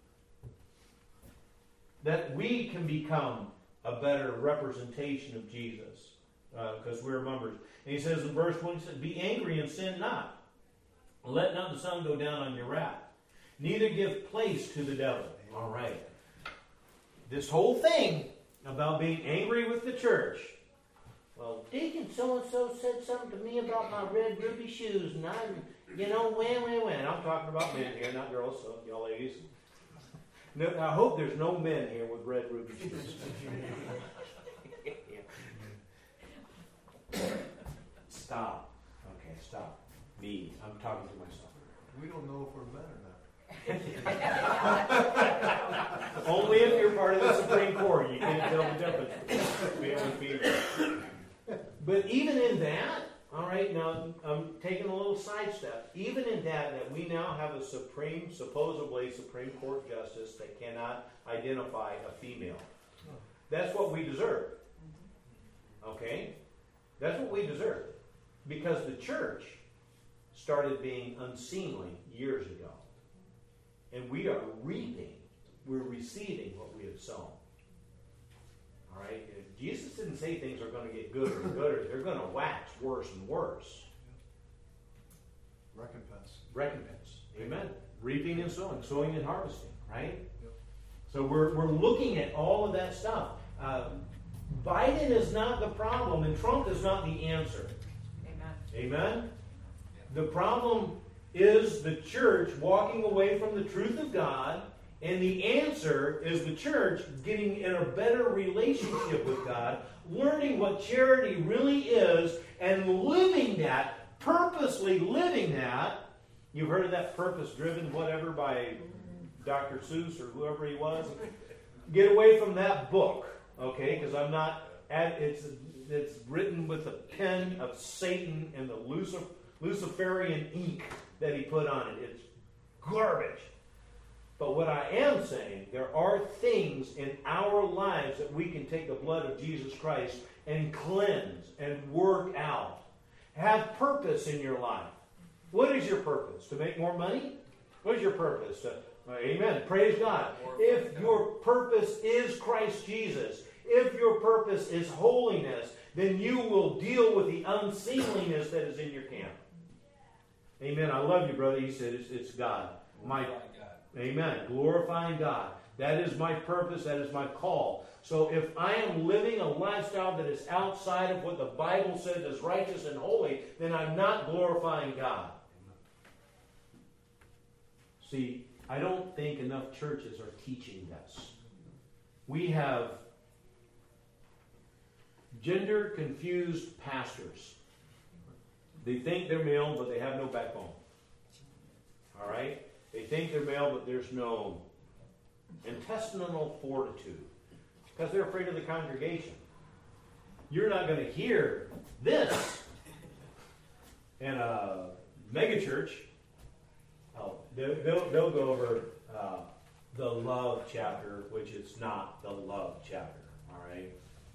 That we can become a better representation of Jesus. Because uh, we're members. And he says in verse one, he says, be angry and sin not. Let not the sun go down on your wrath. Neither give place to the devil. All right. This whole thing about being angry with the church. Well, Deacon so-and-so said something to me about my red ruby shoes, and I'm, you know, when, when, when. I'm talking about men here, not girls, so y'all ladies. No, I hope there's no men here with red ruby shoes. Stop. Okay, stop. Me. I'm talking to myself. We don't know if we're men or not. Only if you're part of the Supreme Court. You can't tell the difference. Male and female. But even in that, all right, now I'm taking a little sidestep. Even in that, that we now have a Supreme, supposedly Supreme Court justice that cannot identify a female. That's what we deserve. Okay? That's what we deserve. Because the church started being unseemly years ago. And we are reaping, we're receiving what we have sown. All right? Jesus didn't say things are going to get gooder and gooder. They're going to wax worse and worse. Recompense. Recompense. Amen. Reaping and sowing. Sowing and harvesting. Right? Yep. So we're, we're looking at all of that stuff. Uh, Biden is not the problem, and Trump is not the answer. Amen. Amen? The problem is the church walking away from the truth of God, and the answer is the church getting in a better relationship with God, learning what charity really is, and living that, purposely living that. You've heard of that purpose-driven whatever by Doctor Seuss or whoever he was. Get away from that book. Okay, because I'm not, at, it's it's written with the pen of Satan and the Lucif- Luciferian ink that he put on it. It's garbage. But what I am saying, there are things in our lives that we can take the blood of Jesus Christ and cleanse and work out. Have purpose in your life. What is your purpose? To make more money? What is your purpose? To, amen. Praise God. If your purpose is Christ Jesus, if your purpose is holiness, then you will deal with the unseemliness that is in your camp. Amen. I love you, brother. He said it's, it's God. My, God. Amen. Glorifying God. That is my purpose. That is my call. So if I am living a lifestyle that is outside of what the Bible says is righteous and holy, then I'm not glorifying God. See, I don't think enough churches are teaching this. We have gender confused pastors. They think they're male, but they have no backbone. All right? They think they're male, but there's no intestinal fortitude. Because they're afraid of the congregation. You're not going to hear this in a megachurch. Oh, they'll, they'll, they'll go over uh, the love chapter, which is not the love chapter. All right?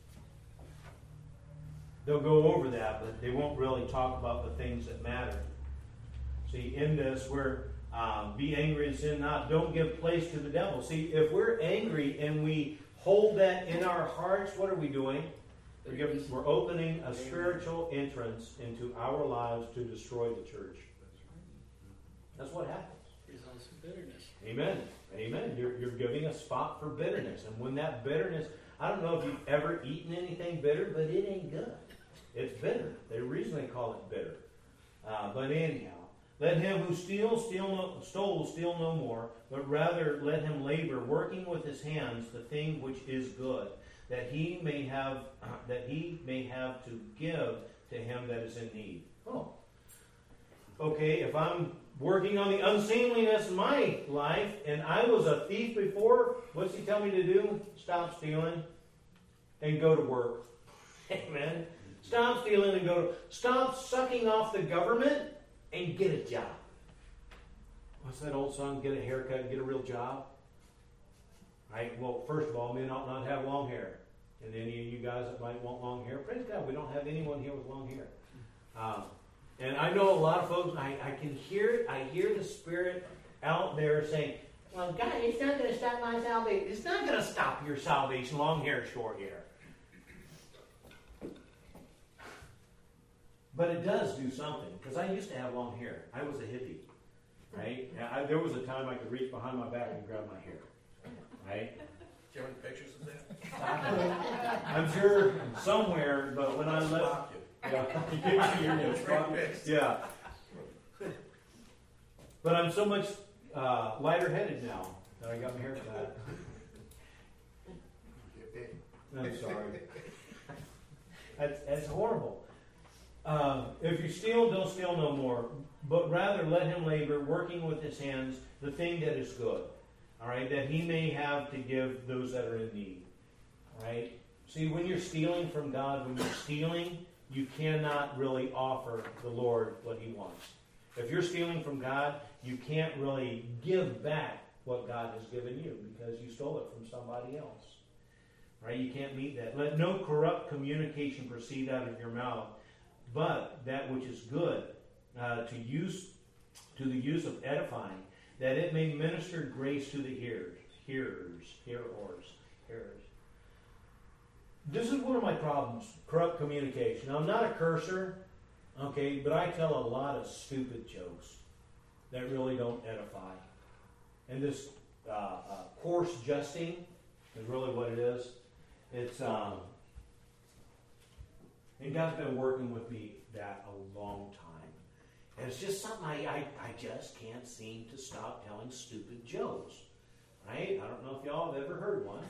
They'll go over that, but they won't really talk about the things that matter. See, in this, we're um, be angry and sin not. Don't give place to the devil. See, if we're angry and we hold that in our hearts, what are we doing? We're, giving, we're opening a spiritual entrance into our lives to destroy the church. That's what happens. Results in bitterness. Amen. Amen. You're, you're giving a spot for bitterness. And when that bitterness, I don't know if you've ever eaten anything bitter, but it ain't good. It's bitter. The reason they call it bitter. Uh, but anyhow, let him who steals, steal no, stole, steal no more, but rather let him labor, working with his hands the thing which is good, that he may have uh, that he may have to give to him that is in need. Oh, okay. If I'm working on the unseemliness in my life, and I was a thief before, what's he tell me to do? Stop stealing and go to work. Amen. Stop stealing and go to... Stop sucking off the government and get a job. What's that old song? Get a haircut and get a real job? Right? Well, first of all, men ought not have long hair. And any of you guys that might want long hair, praise God, we don't have anyone here with long hair. Um, and I know a lot of folks, I, I can hear it, I hear the Spirit out there saying, well, God, it's not going to stop my salvation. It's not going to stop your salvation, long hair, short hair. But it does do something, because I used to have long hair. I was a hippie, right? I, there was a time I could reach behind my back and grab my hair, right? Do you have any pictures of that? I'm sure somewhere, but when I left... Stop you. Yeah, you're gonna spot me. Yeah. But I'm so much uh, lighter-headed now that I got my hair cut. I'm sorry. That's, that's horrible. Um, if you steal, don't steal no more, but rather let him labor, working with his hands, the thing that is good. All right, that he may have to give those that are in need. All right. See, when you're stealing from God, when you're stealing, you cannot really offer the Lord what He wants. If you're stealing from God, you can't really give back what God has given you because you stole it from somebody else. Right? You can't meet that. Let no corrupt communication proceed out of your mouth, but that which is good, uh, to use to the use of edifying, that it may minister grace to the hearers, hearers, hearers, hearers. This is one of my problems, corrupt communication. Now, I'm not a cursor, okay, but I tell a lot of stupid jokes that really don't edify. And this uh, uh, coarse jesting is really what it is. It's, um, and God's been working with me that a long time. And it's just something I, I, I just can't seem to stop telling stupid jokes. Right? I don't know if y'all have ever heard one.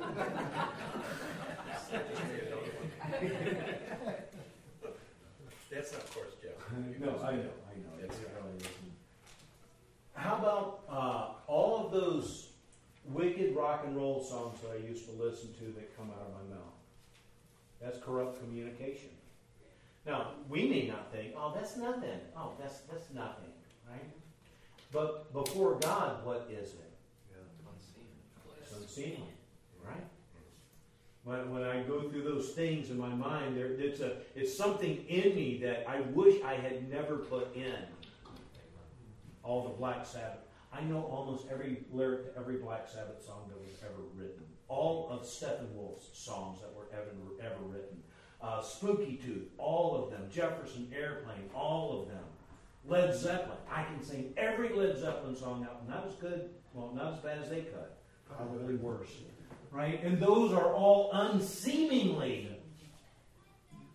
That's not coarse, Jeff. No, I know, I know. It's- It really isn't. How about uh, all of those wicked rock and roll songs that I used to listen to that come out of my mouth? That's corrupt communication. Now, we may not think, oh, that's nothing. Oh, that's that's nothing, right? But before God, what is it? It's unseemly, right? When, when I go through those things in my mind, there it's a it's something in me that I wish I had never put in. All the Black Sabbath. I know almost every lyric to every Black Sabbath song that was ever written. All of Steppenwolf's songs that were ever ever written. Uh, Spooky Tooth, all of them. Jefferson Airplane, all of them. Led Zeppelin. I can sing every Led Zeppelin song out. Not as good, well, not as bad as they could. Probably worse. Right? And those are all unseemingly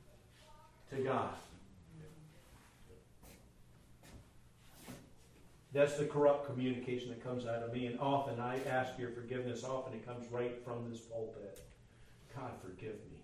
to God. That's the corrupt communication that comes out of me. And often I ask your forgiveness. Often it comes right from this pulpit. God, forgive me.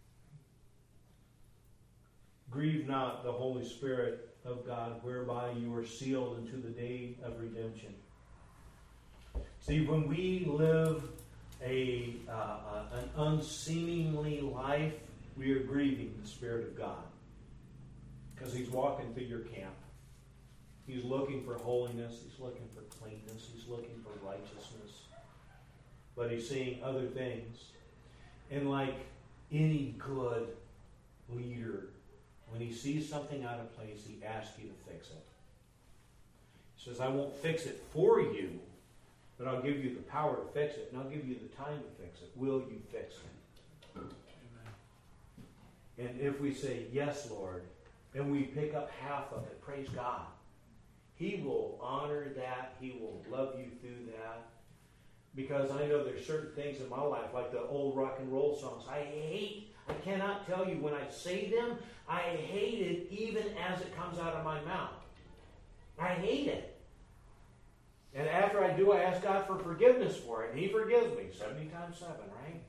Grieve not the Holy Spirit of God, whereby you are sealed unto the day of redemption. See, when we live a uh, an unseemly life, we are grieving the Spirit of God. Because He's walking through your camp. He's looking for holiness. He's looking for cleanness. He's looking for righteousness. But He's seeing other things. And like any good leader, when he sees something out of place, he asks you to fix it. He says, I won't fix it for you, but I'll give you the power to fix it, and I'll give you the time to fix it. Will you fix it? Amen. And if we say, yes, Lord, and we pick up half of it, praise God. He will honor that. He will love you through that. Because I know there's certain things in my life, like the old rock and roll songs, I hate. I cannot tell you when I say them, I hate it even as it comes out of my mouth. I hate it. And after I do, I ask God for forgiveness for it. And He forgives me seventy times seven, right?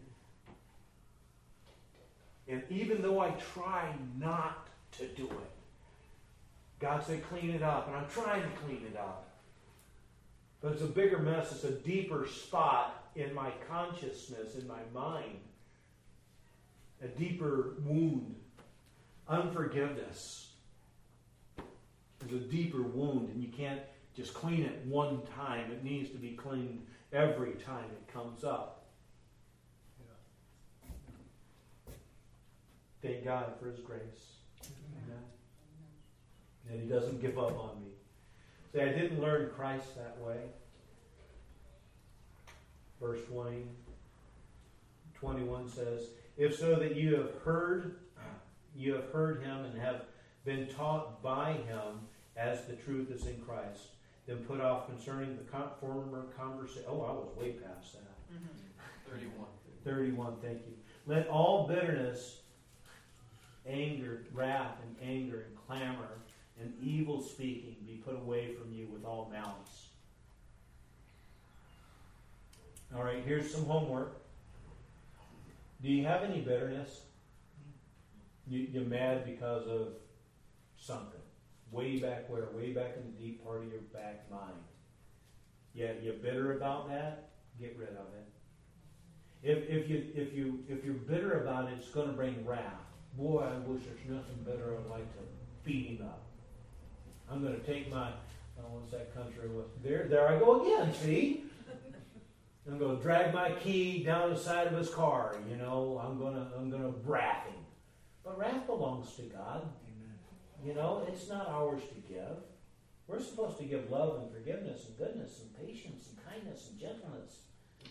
And even though I try not to do it, God said, clean it up. And I'm trying to clean it up. But it's a bigger mess. It's a deeper spot in my consciousness, in my mind. A deeper wound. Unforgiveness is a deeper wound, and you can't just clean it one time. It needs to be cleaned every time it comes up. Thank God for His grace. Amen. And He doesn't give up on me. See, I didn't learn Christ that way. Verse twenty, twenty-one says, if so that you have heard, you have heard Him and have been taught by Him as the truth is in Christ, then put off concerning the former conversation. Oh, I was way past that. Mm-hmm. thirty-one. thirty-one, thank you. Let all bitterness, anger, wrath, and anger, and clamor, and evil speaking be put away from you with all malice. All right, here's some homework. Do you have any bitterness? You, you're mad because of something. Way back where? Way back in the deep part of your back mind. Yeah, you're bitter about that? Get rid of it. If if you if you if you're bitter about it, it's going to bring wrath. Boy, I wish there's nothing better. I'd like to beat him up. I'm going to take my oh, what's that country with? There, there I go again. See. I'm going to drag my key down the side of his car. You know, I'm going to I'm going to wrath him. But wrath belongs to God. Amen. You know, it's not ours to give. We're supposed to give love and forgiveness and goodness and patience and kindness and gentleness.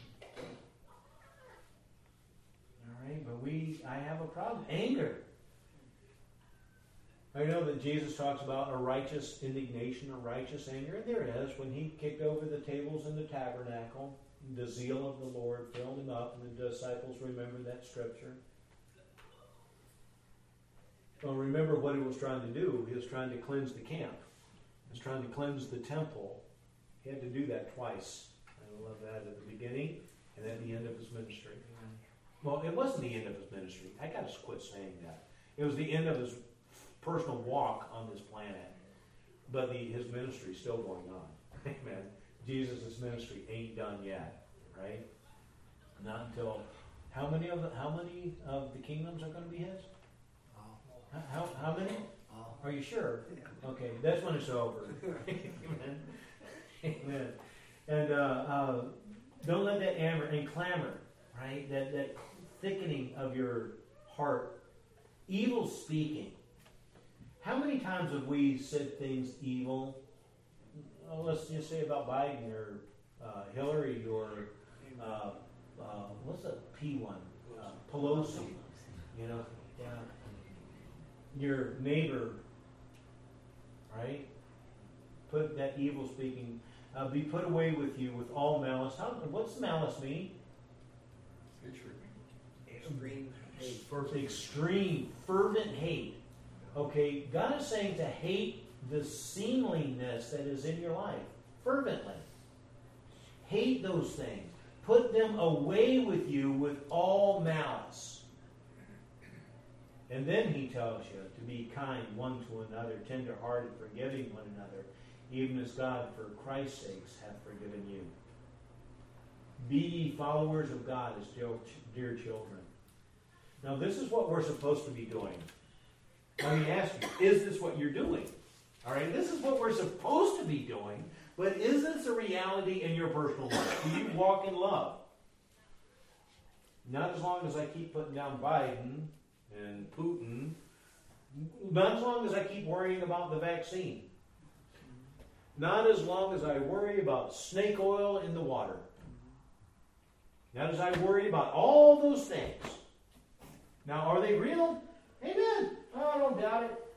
All right, but we, I have a problem. Anger. I know that Jesus talks about a righteous indignation, a righteous anger, and there it is. When He kicked over the tables in the tabernacle, the zeal of the Lord filled Him up, and the disciples remembered that scripture. Well, remember what He was trying to do. He was trying to cleanse the camp. He was trying to cleanse the temple. He had to do that twice. I love that at the beginning and at the end of His ministry. Well, it wasn't the end of His ministry. I got to quit saying that. It was the end of His personal walk on this planet. But the, His ministry is still going on. Amen. Jesus' ministry ain't done yet, right? Not until how many of the, how many of the kingdoms are going to be His? How, how, how many? Are you sure? Okay, that's when it's over. Amen. Amen. And uh, uh, don't let that anger and clamor, right? That that thickening of your heart, evil speaking. How many times have we said things evil? Well, let's just say about Biden or uh, Hillary or uh, uh, what's the P one? Uh, Pelosi. You know, yeah. Your neighbor, right? Put that evil speaking, uh, be put away with you with all malice. How, what's malice mean? Extreme hate. First, extreme, fervent hate. Okay, God is saying to hate the seemliness that is in your life. fervently. Hate those things. Put them away with you with all malice. And then he tells you to be kind one to another, tender-hearted, forgiving one another, even as God, for Christ's sakes, hath forgiven you. Be ye followers of God as dear children. Now, this is what we're supposed to be doing. Let me ask you, is this what you're doing? All right, this is what we're supposed to be doing, but is this a reality in your personal life? Do you walk in love? Not as long as I keep putting down Biden and Putin. Not as long as I keep worrying about the vaccine. Not as long as I worry about snake oil in the water. Not as I worry about all those things. Now, are they real? Amen. Oh, I don't doubt it.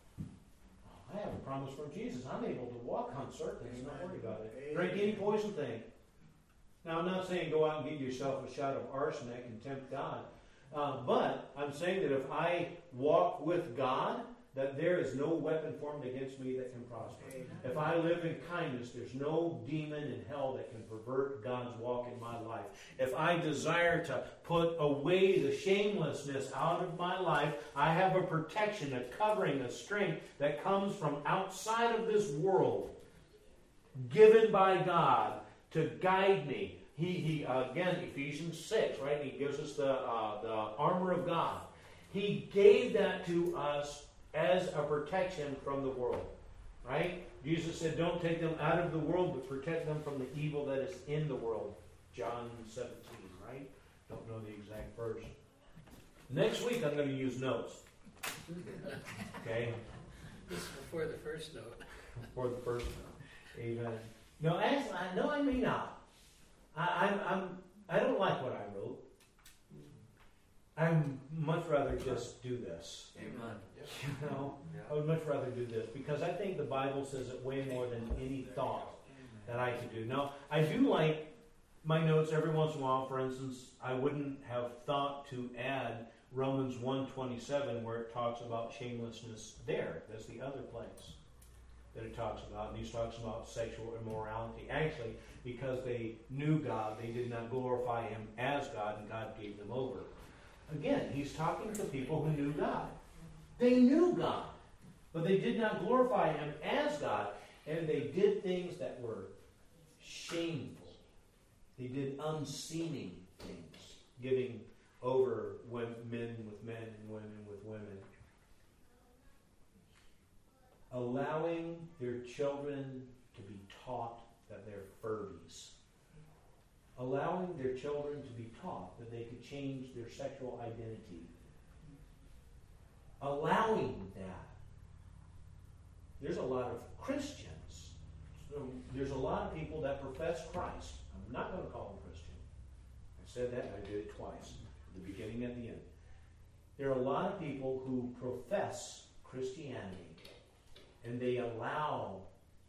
I have a promise from Jesus. I'm able to walk on certain things and not worry about it. Drink any poison thing. Now, I'm not saying go out and get yourself a shot of arsenic and tempt God. Uh, but I'm saying that if I walk with God, that there is no weapon formed against me that can prosper. Amen. If I live in kindness, there's no demon in hell that can pervert God's walk in my life. If I desire to put away the shamelessness out of my life, I have a protection, a covering, a strength that comes from outside of this world, given by God to guide me. He, he uh, again, Ephesians six, right? He gives us the, uh, the armor of God. He gave that to us as a protection from the world, right? Jesus said, don't take them out of the world, but protect them from the evil that is in the world. John seventeen, right? Don't know the exact verse. Next week, I'm going to use notes. Okay? This is before the first note. Before the first note. Amen. No, actually, I, no, I may not. I, I'm, I'm, I don't like what I wrote. I'd much rather just do this. Amen. You know, I would much rather do this because I think the Bible says it way more than any thought that I could do. Now, I do like my notes every once in a while. For instance, I wouldn't have thought to add Romans one twenty-seven where it talks about shamelessness there. That's the other place that it talks about. And he talks about sexual immorality. Actually, because they knew God, they did not glorify Him as God, and God gave them over. Again, he's talking to people who knew God. They knew God, but they did not glorify Him as God, and they did things that were shameful. They did unseeming things, giving over when men with men and women with women. Allowing their children to be taught that they're Furbies. Allowing their children to be taught that they could change their sexual identity. Allowing that. There's a lot of Christians. There's a lot of people that profess Christ. I'm not going to call them Christian. I said that and I did it twice. At the beginning and at the end. There are a lot of people who profess Christianity and they allow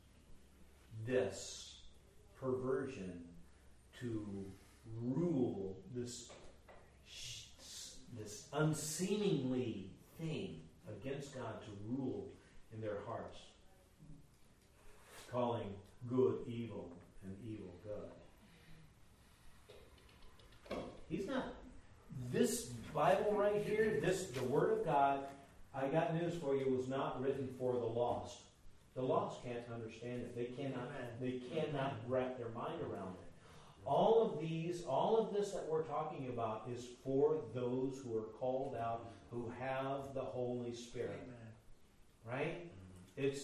this perversion to rule this this unseemingly thing against God to rule in their hearts, calling good evil and evil good. He's not. This Bible right here, this the Word of God, I got news for you, was not written for the lost. The lost can't understand it. They cannot. They cannot wrap their mind around it. All of these, all of this that we're talking about is for those who are called out, who have the Holy Spirit. Amen. Right? It's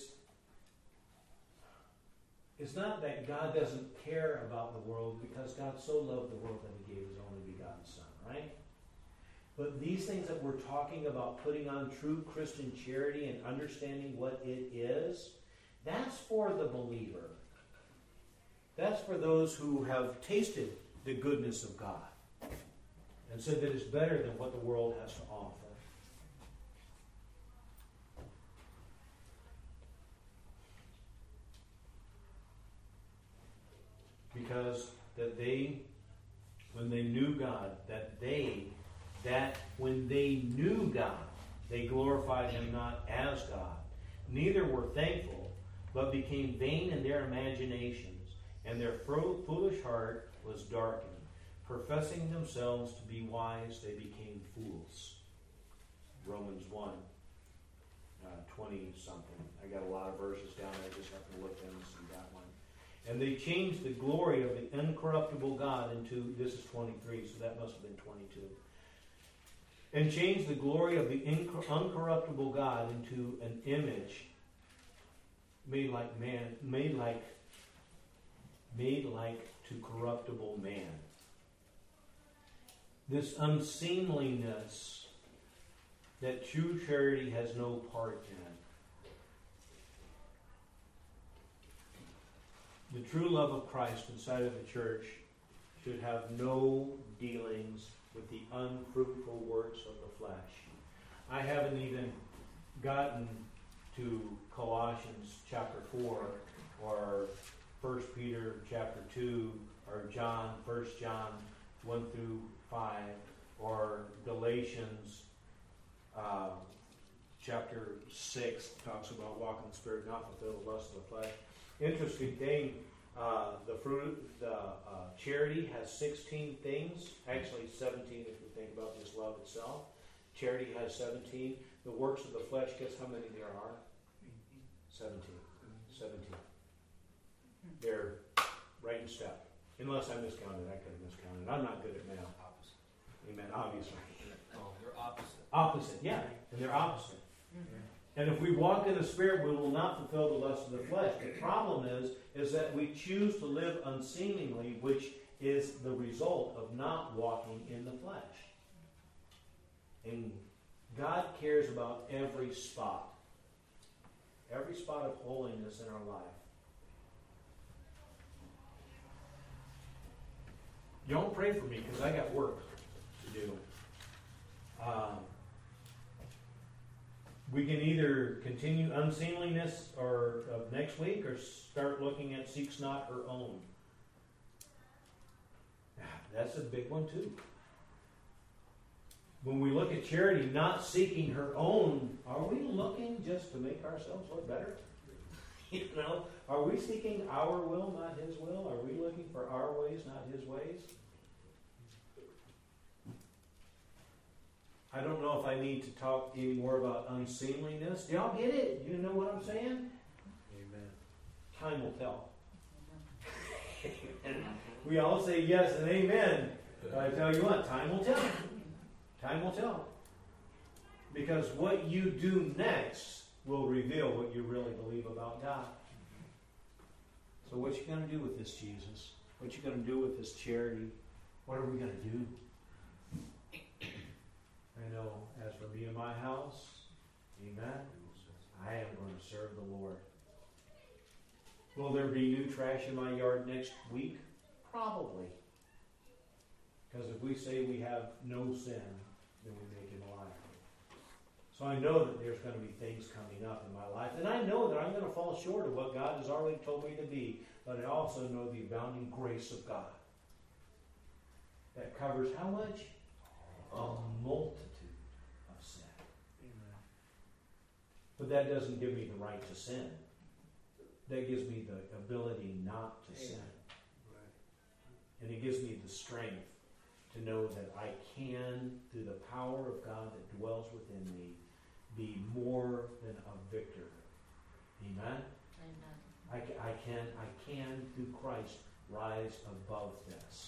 it's not that God doesn't care about the world, because God so loved the world that He gave His only begotten Son, right? But these things that we're talking about, putting on true Christian charity and understanding what it is, that's for the believer. That's for those who have tasted the goodness of God and said that it's better than what the world has to offer. Because that they, when they knew God, that they, that when they knew God, they glorified Him not as God, neither were thankful, but became vain in their imaginations, and their foolish heart was darkened. Professing themselves to be wise, they became fools. Romans one, uh, twenty something. I got a lot of verses down there. I just have to look in and see that one. And they changed the glory of the incorruptible God into, this is twenty-three, so that must have been twenty-two. And changed the glory of the incor- uncorruptible God into an image made like man, made like, made like to corruptible man. This unseemliness that true charity has no part in. The true love of Christ inside of the church should have no dealings with the unfruitful works of the flesh. I haven't even gotten to Colossians chapter four or First Peter chapter two or John, First John one through five or Galatians uh, chapter six talks about walking in the Spirit, not fulfill the lust of the flesh. Interesting thing, uh, the fruit, the uh, charity has sixteen things, actually seventeen if you think about just love itself. Charity has seventeen. The works of the flesh, guess how many there are? seventeen. seventeen. They're right in step. Unless I miscounted, I could have miscounted. I'm not good at math. Opposite. Amen, obviously. Oh, they're opposite. Opposite, yeah, and they're opposite. And if we walk in the Spirit, we will not fulfill the lust of the flesh. The problem is, is that we choose to live unseemingly, which is the result of not walking in the flesh. And God cares about every spot. Every spot of holiness in our life. Don't pray for me because I got work to do. Um, we can either continue unseemliness or of next week or start looking at seeks not her own. That's a big one too. When we look at charity not seeking her own, are we looking just to make ourselves look better? You know, are we seeking our will, not his will? Are we looking for our ways, not his ways? I don't know if I need to talk any more about unseemliness. Do y'all get it? You know what I'm saying? Amen. Time will tell. And we all say yes and amen. But I tell you what, time will tell. Time will tell. Because what you do next will reveal what you really believe about God. So what you going to do with this, Jesus? What you going to do with this charity? What are we going to do? I know, as for me and my house, amen, I am going to serve the Lord. Will there be new trash in my yard next week? Probably. Because if we say we have no sin, then we make him a liar. So I know that there's going to be things coming up in my life. And I know that I'm going to fall short of what God has already told me to be. But I also know the abounding grace of God. That covers how much? A multitude of sin. Amen. But that doesn't give me the right to sin. That gives me the ability not to sin. Right. And it gives me the strength to know that I can, through the power of God that dwells within me, be more than a victor. Amen? Amen. I, ca- I can, I can, through Christ, rise above this.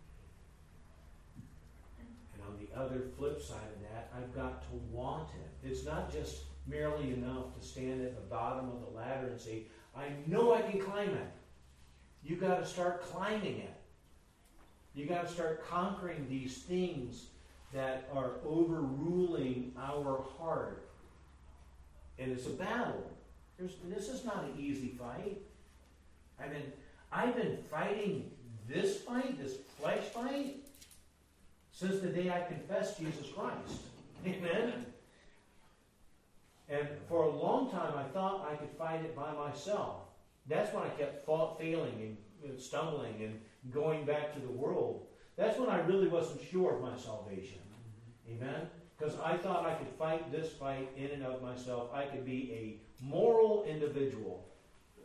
And on the other flip side of that, I've got to want it. It's not just merely enough to stand at the bottom of the ladder and say, I know I can climb it. You got to start climbing it. You got to start conquering these things that are overruling our heart. And it's a battle. There's, this is not an easy fight. I mean, I've been fighting this fight, this flesh fight, since the day I confessed Jesus Christ. Amen? And for a long time, I thought I could fight it by myself. That's when I kept fought, failing and stumbling and going back to the world. That's when I really wasn't sure of my salvation. Amen? Because I thought I could fight this fight in and of myself. I could be a moral individual.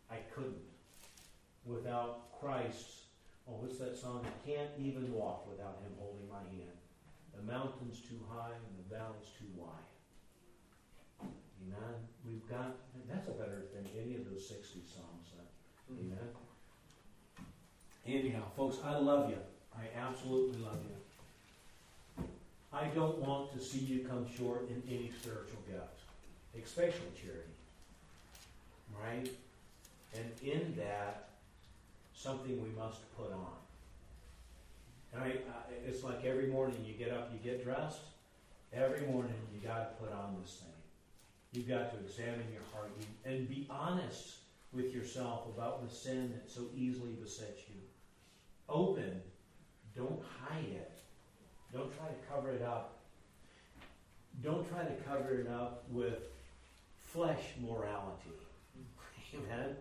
I couldn't. Without Christ, oh, what's that song? I can't even walk without him holding my hand. The mountain's too high and the valley's too wide. Amen. We've got, that's a better than any of those sixties songs. Uh, Mm-hmm. amen. Anyhow, folks, I love you. I absolutely love you. I don't want to see you come short in any spiritual gift, especially charity. Right? And in that, something we must put on. And I, I, it's like every morning you get up, you get dressed. Every morning you got to put on this thing. You've got to examine your heart and be honest with yourself about the sin that so easily besets you. Open. Don't hide it. Don't try to cover it up. Don't try to cover it up with flesh morality. Amen?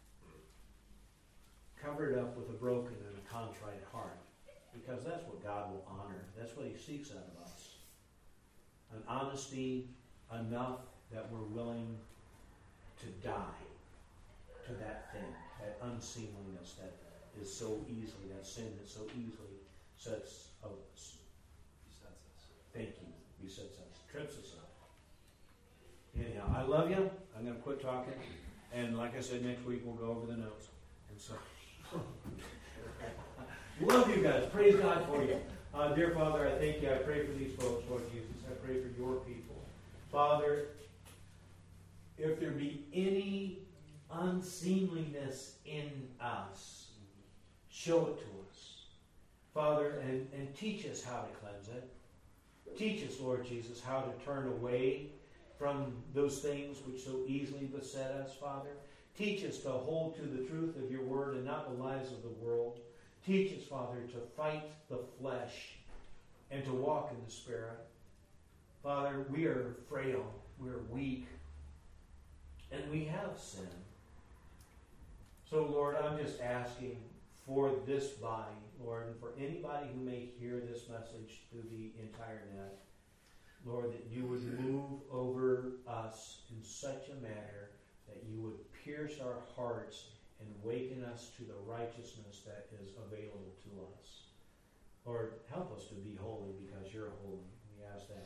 Cover it up with a broken and a contrite heart. Because that's what God will honor. That's what he seeks out of us. An honesty enough that we're willing to die to that thing, that unseemliness that is so easily, that sin that so easily sets of us. Besets us. Thank you. Besets us. Trips us up. Anyhow, I love you. I'm going to quit talking. And like I said, next week we'll go over the notes. And so, love you guys. Praise God for you. Uh, dear Father, I thank you. I pray for these folks, Lord Jesus. I pray for your people. Father, if there be any unseemliness in us, show it to us. Father, and, and teach us how to cleanse it. Teach us, Lord Jesus, how to turn away from those things which so easily beset us, Father. Teach us to hold to the truth of your word and not the lies of the world. Teach us, Father, to fight the flesh and to walk in the Spirit. Father, we are frail, we're weak, and we have sin. So, Lord, I'm just asking for this body, Lord, and for anybody who may hear this message through the entire net, Lord, that you would move over us in such a manner that you would pierce our hearts and waken us to the righteousness that is available to us. Lord, help us to be holy because you're holy. We ask that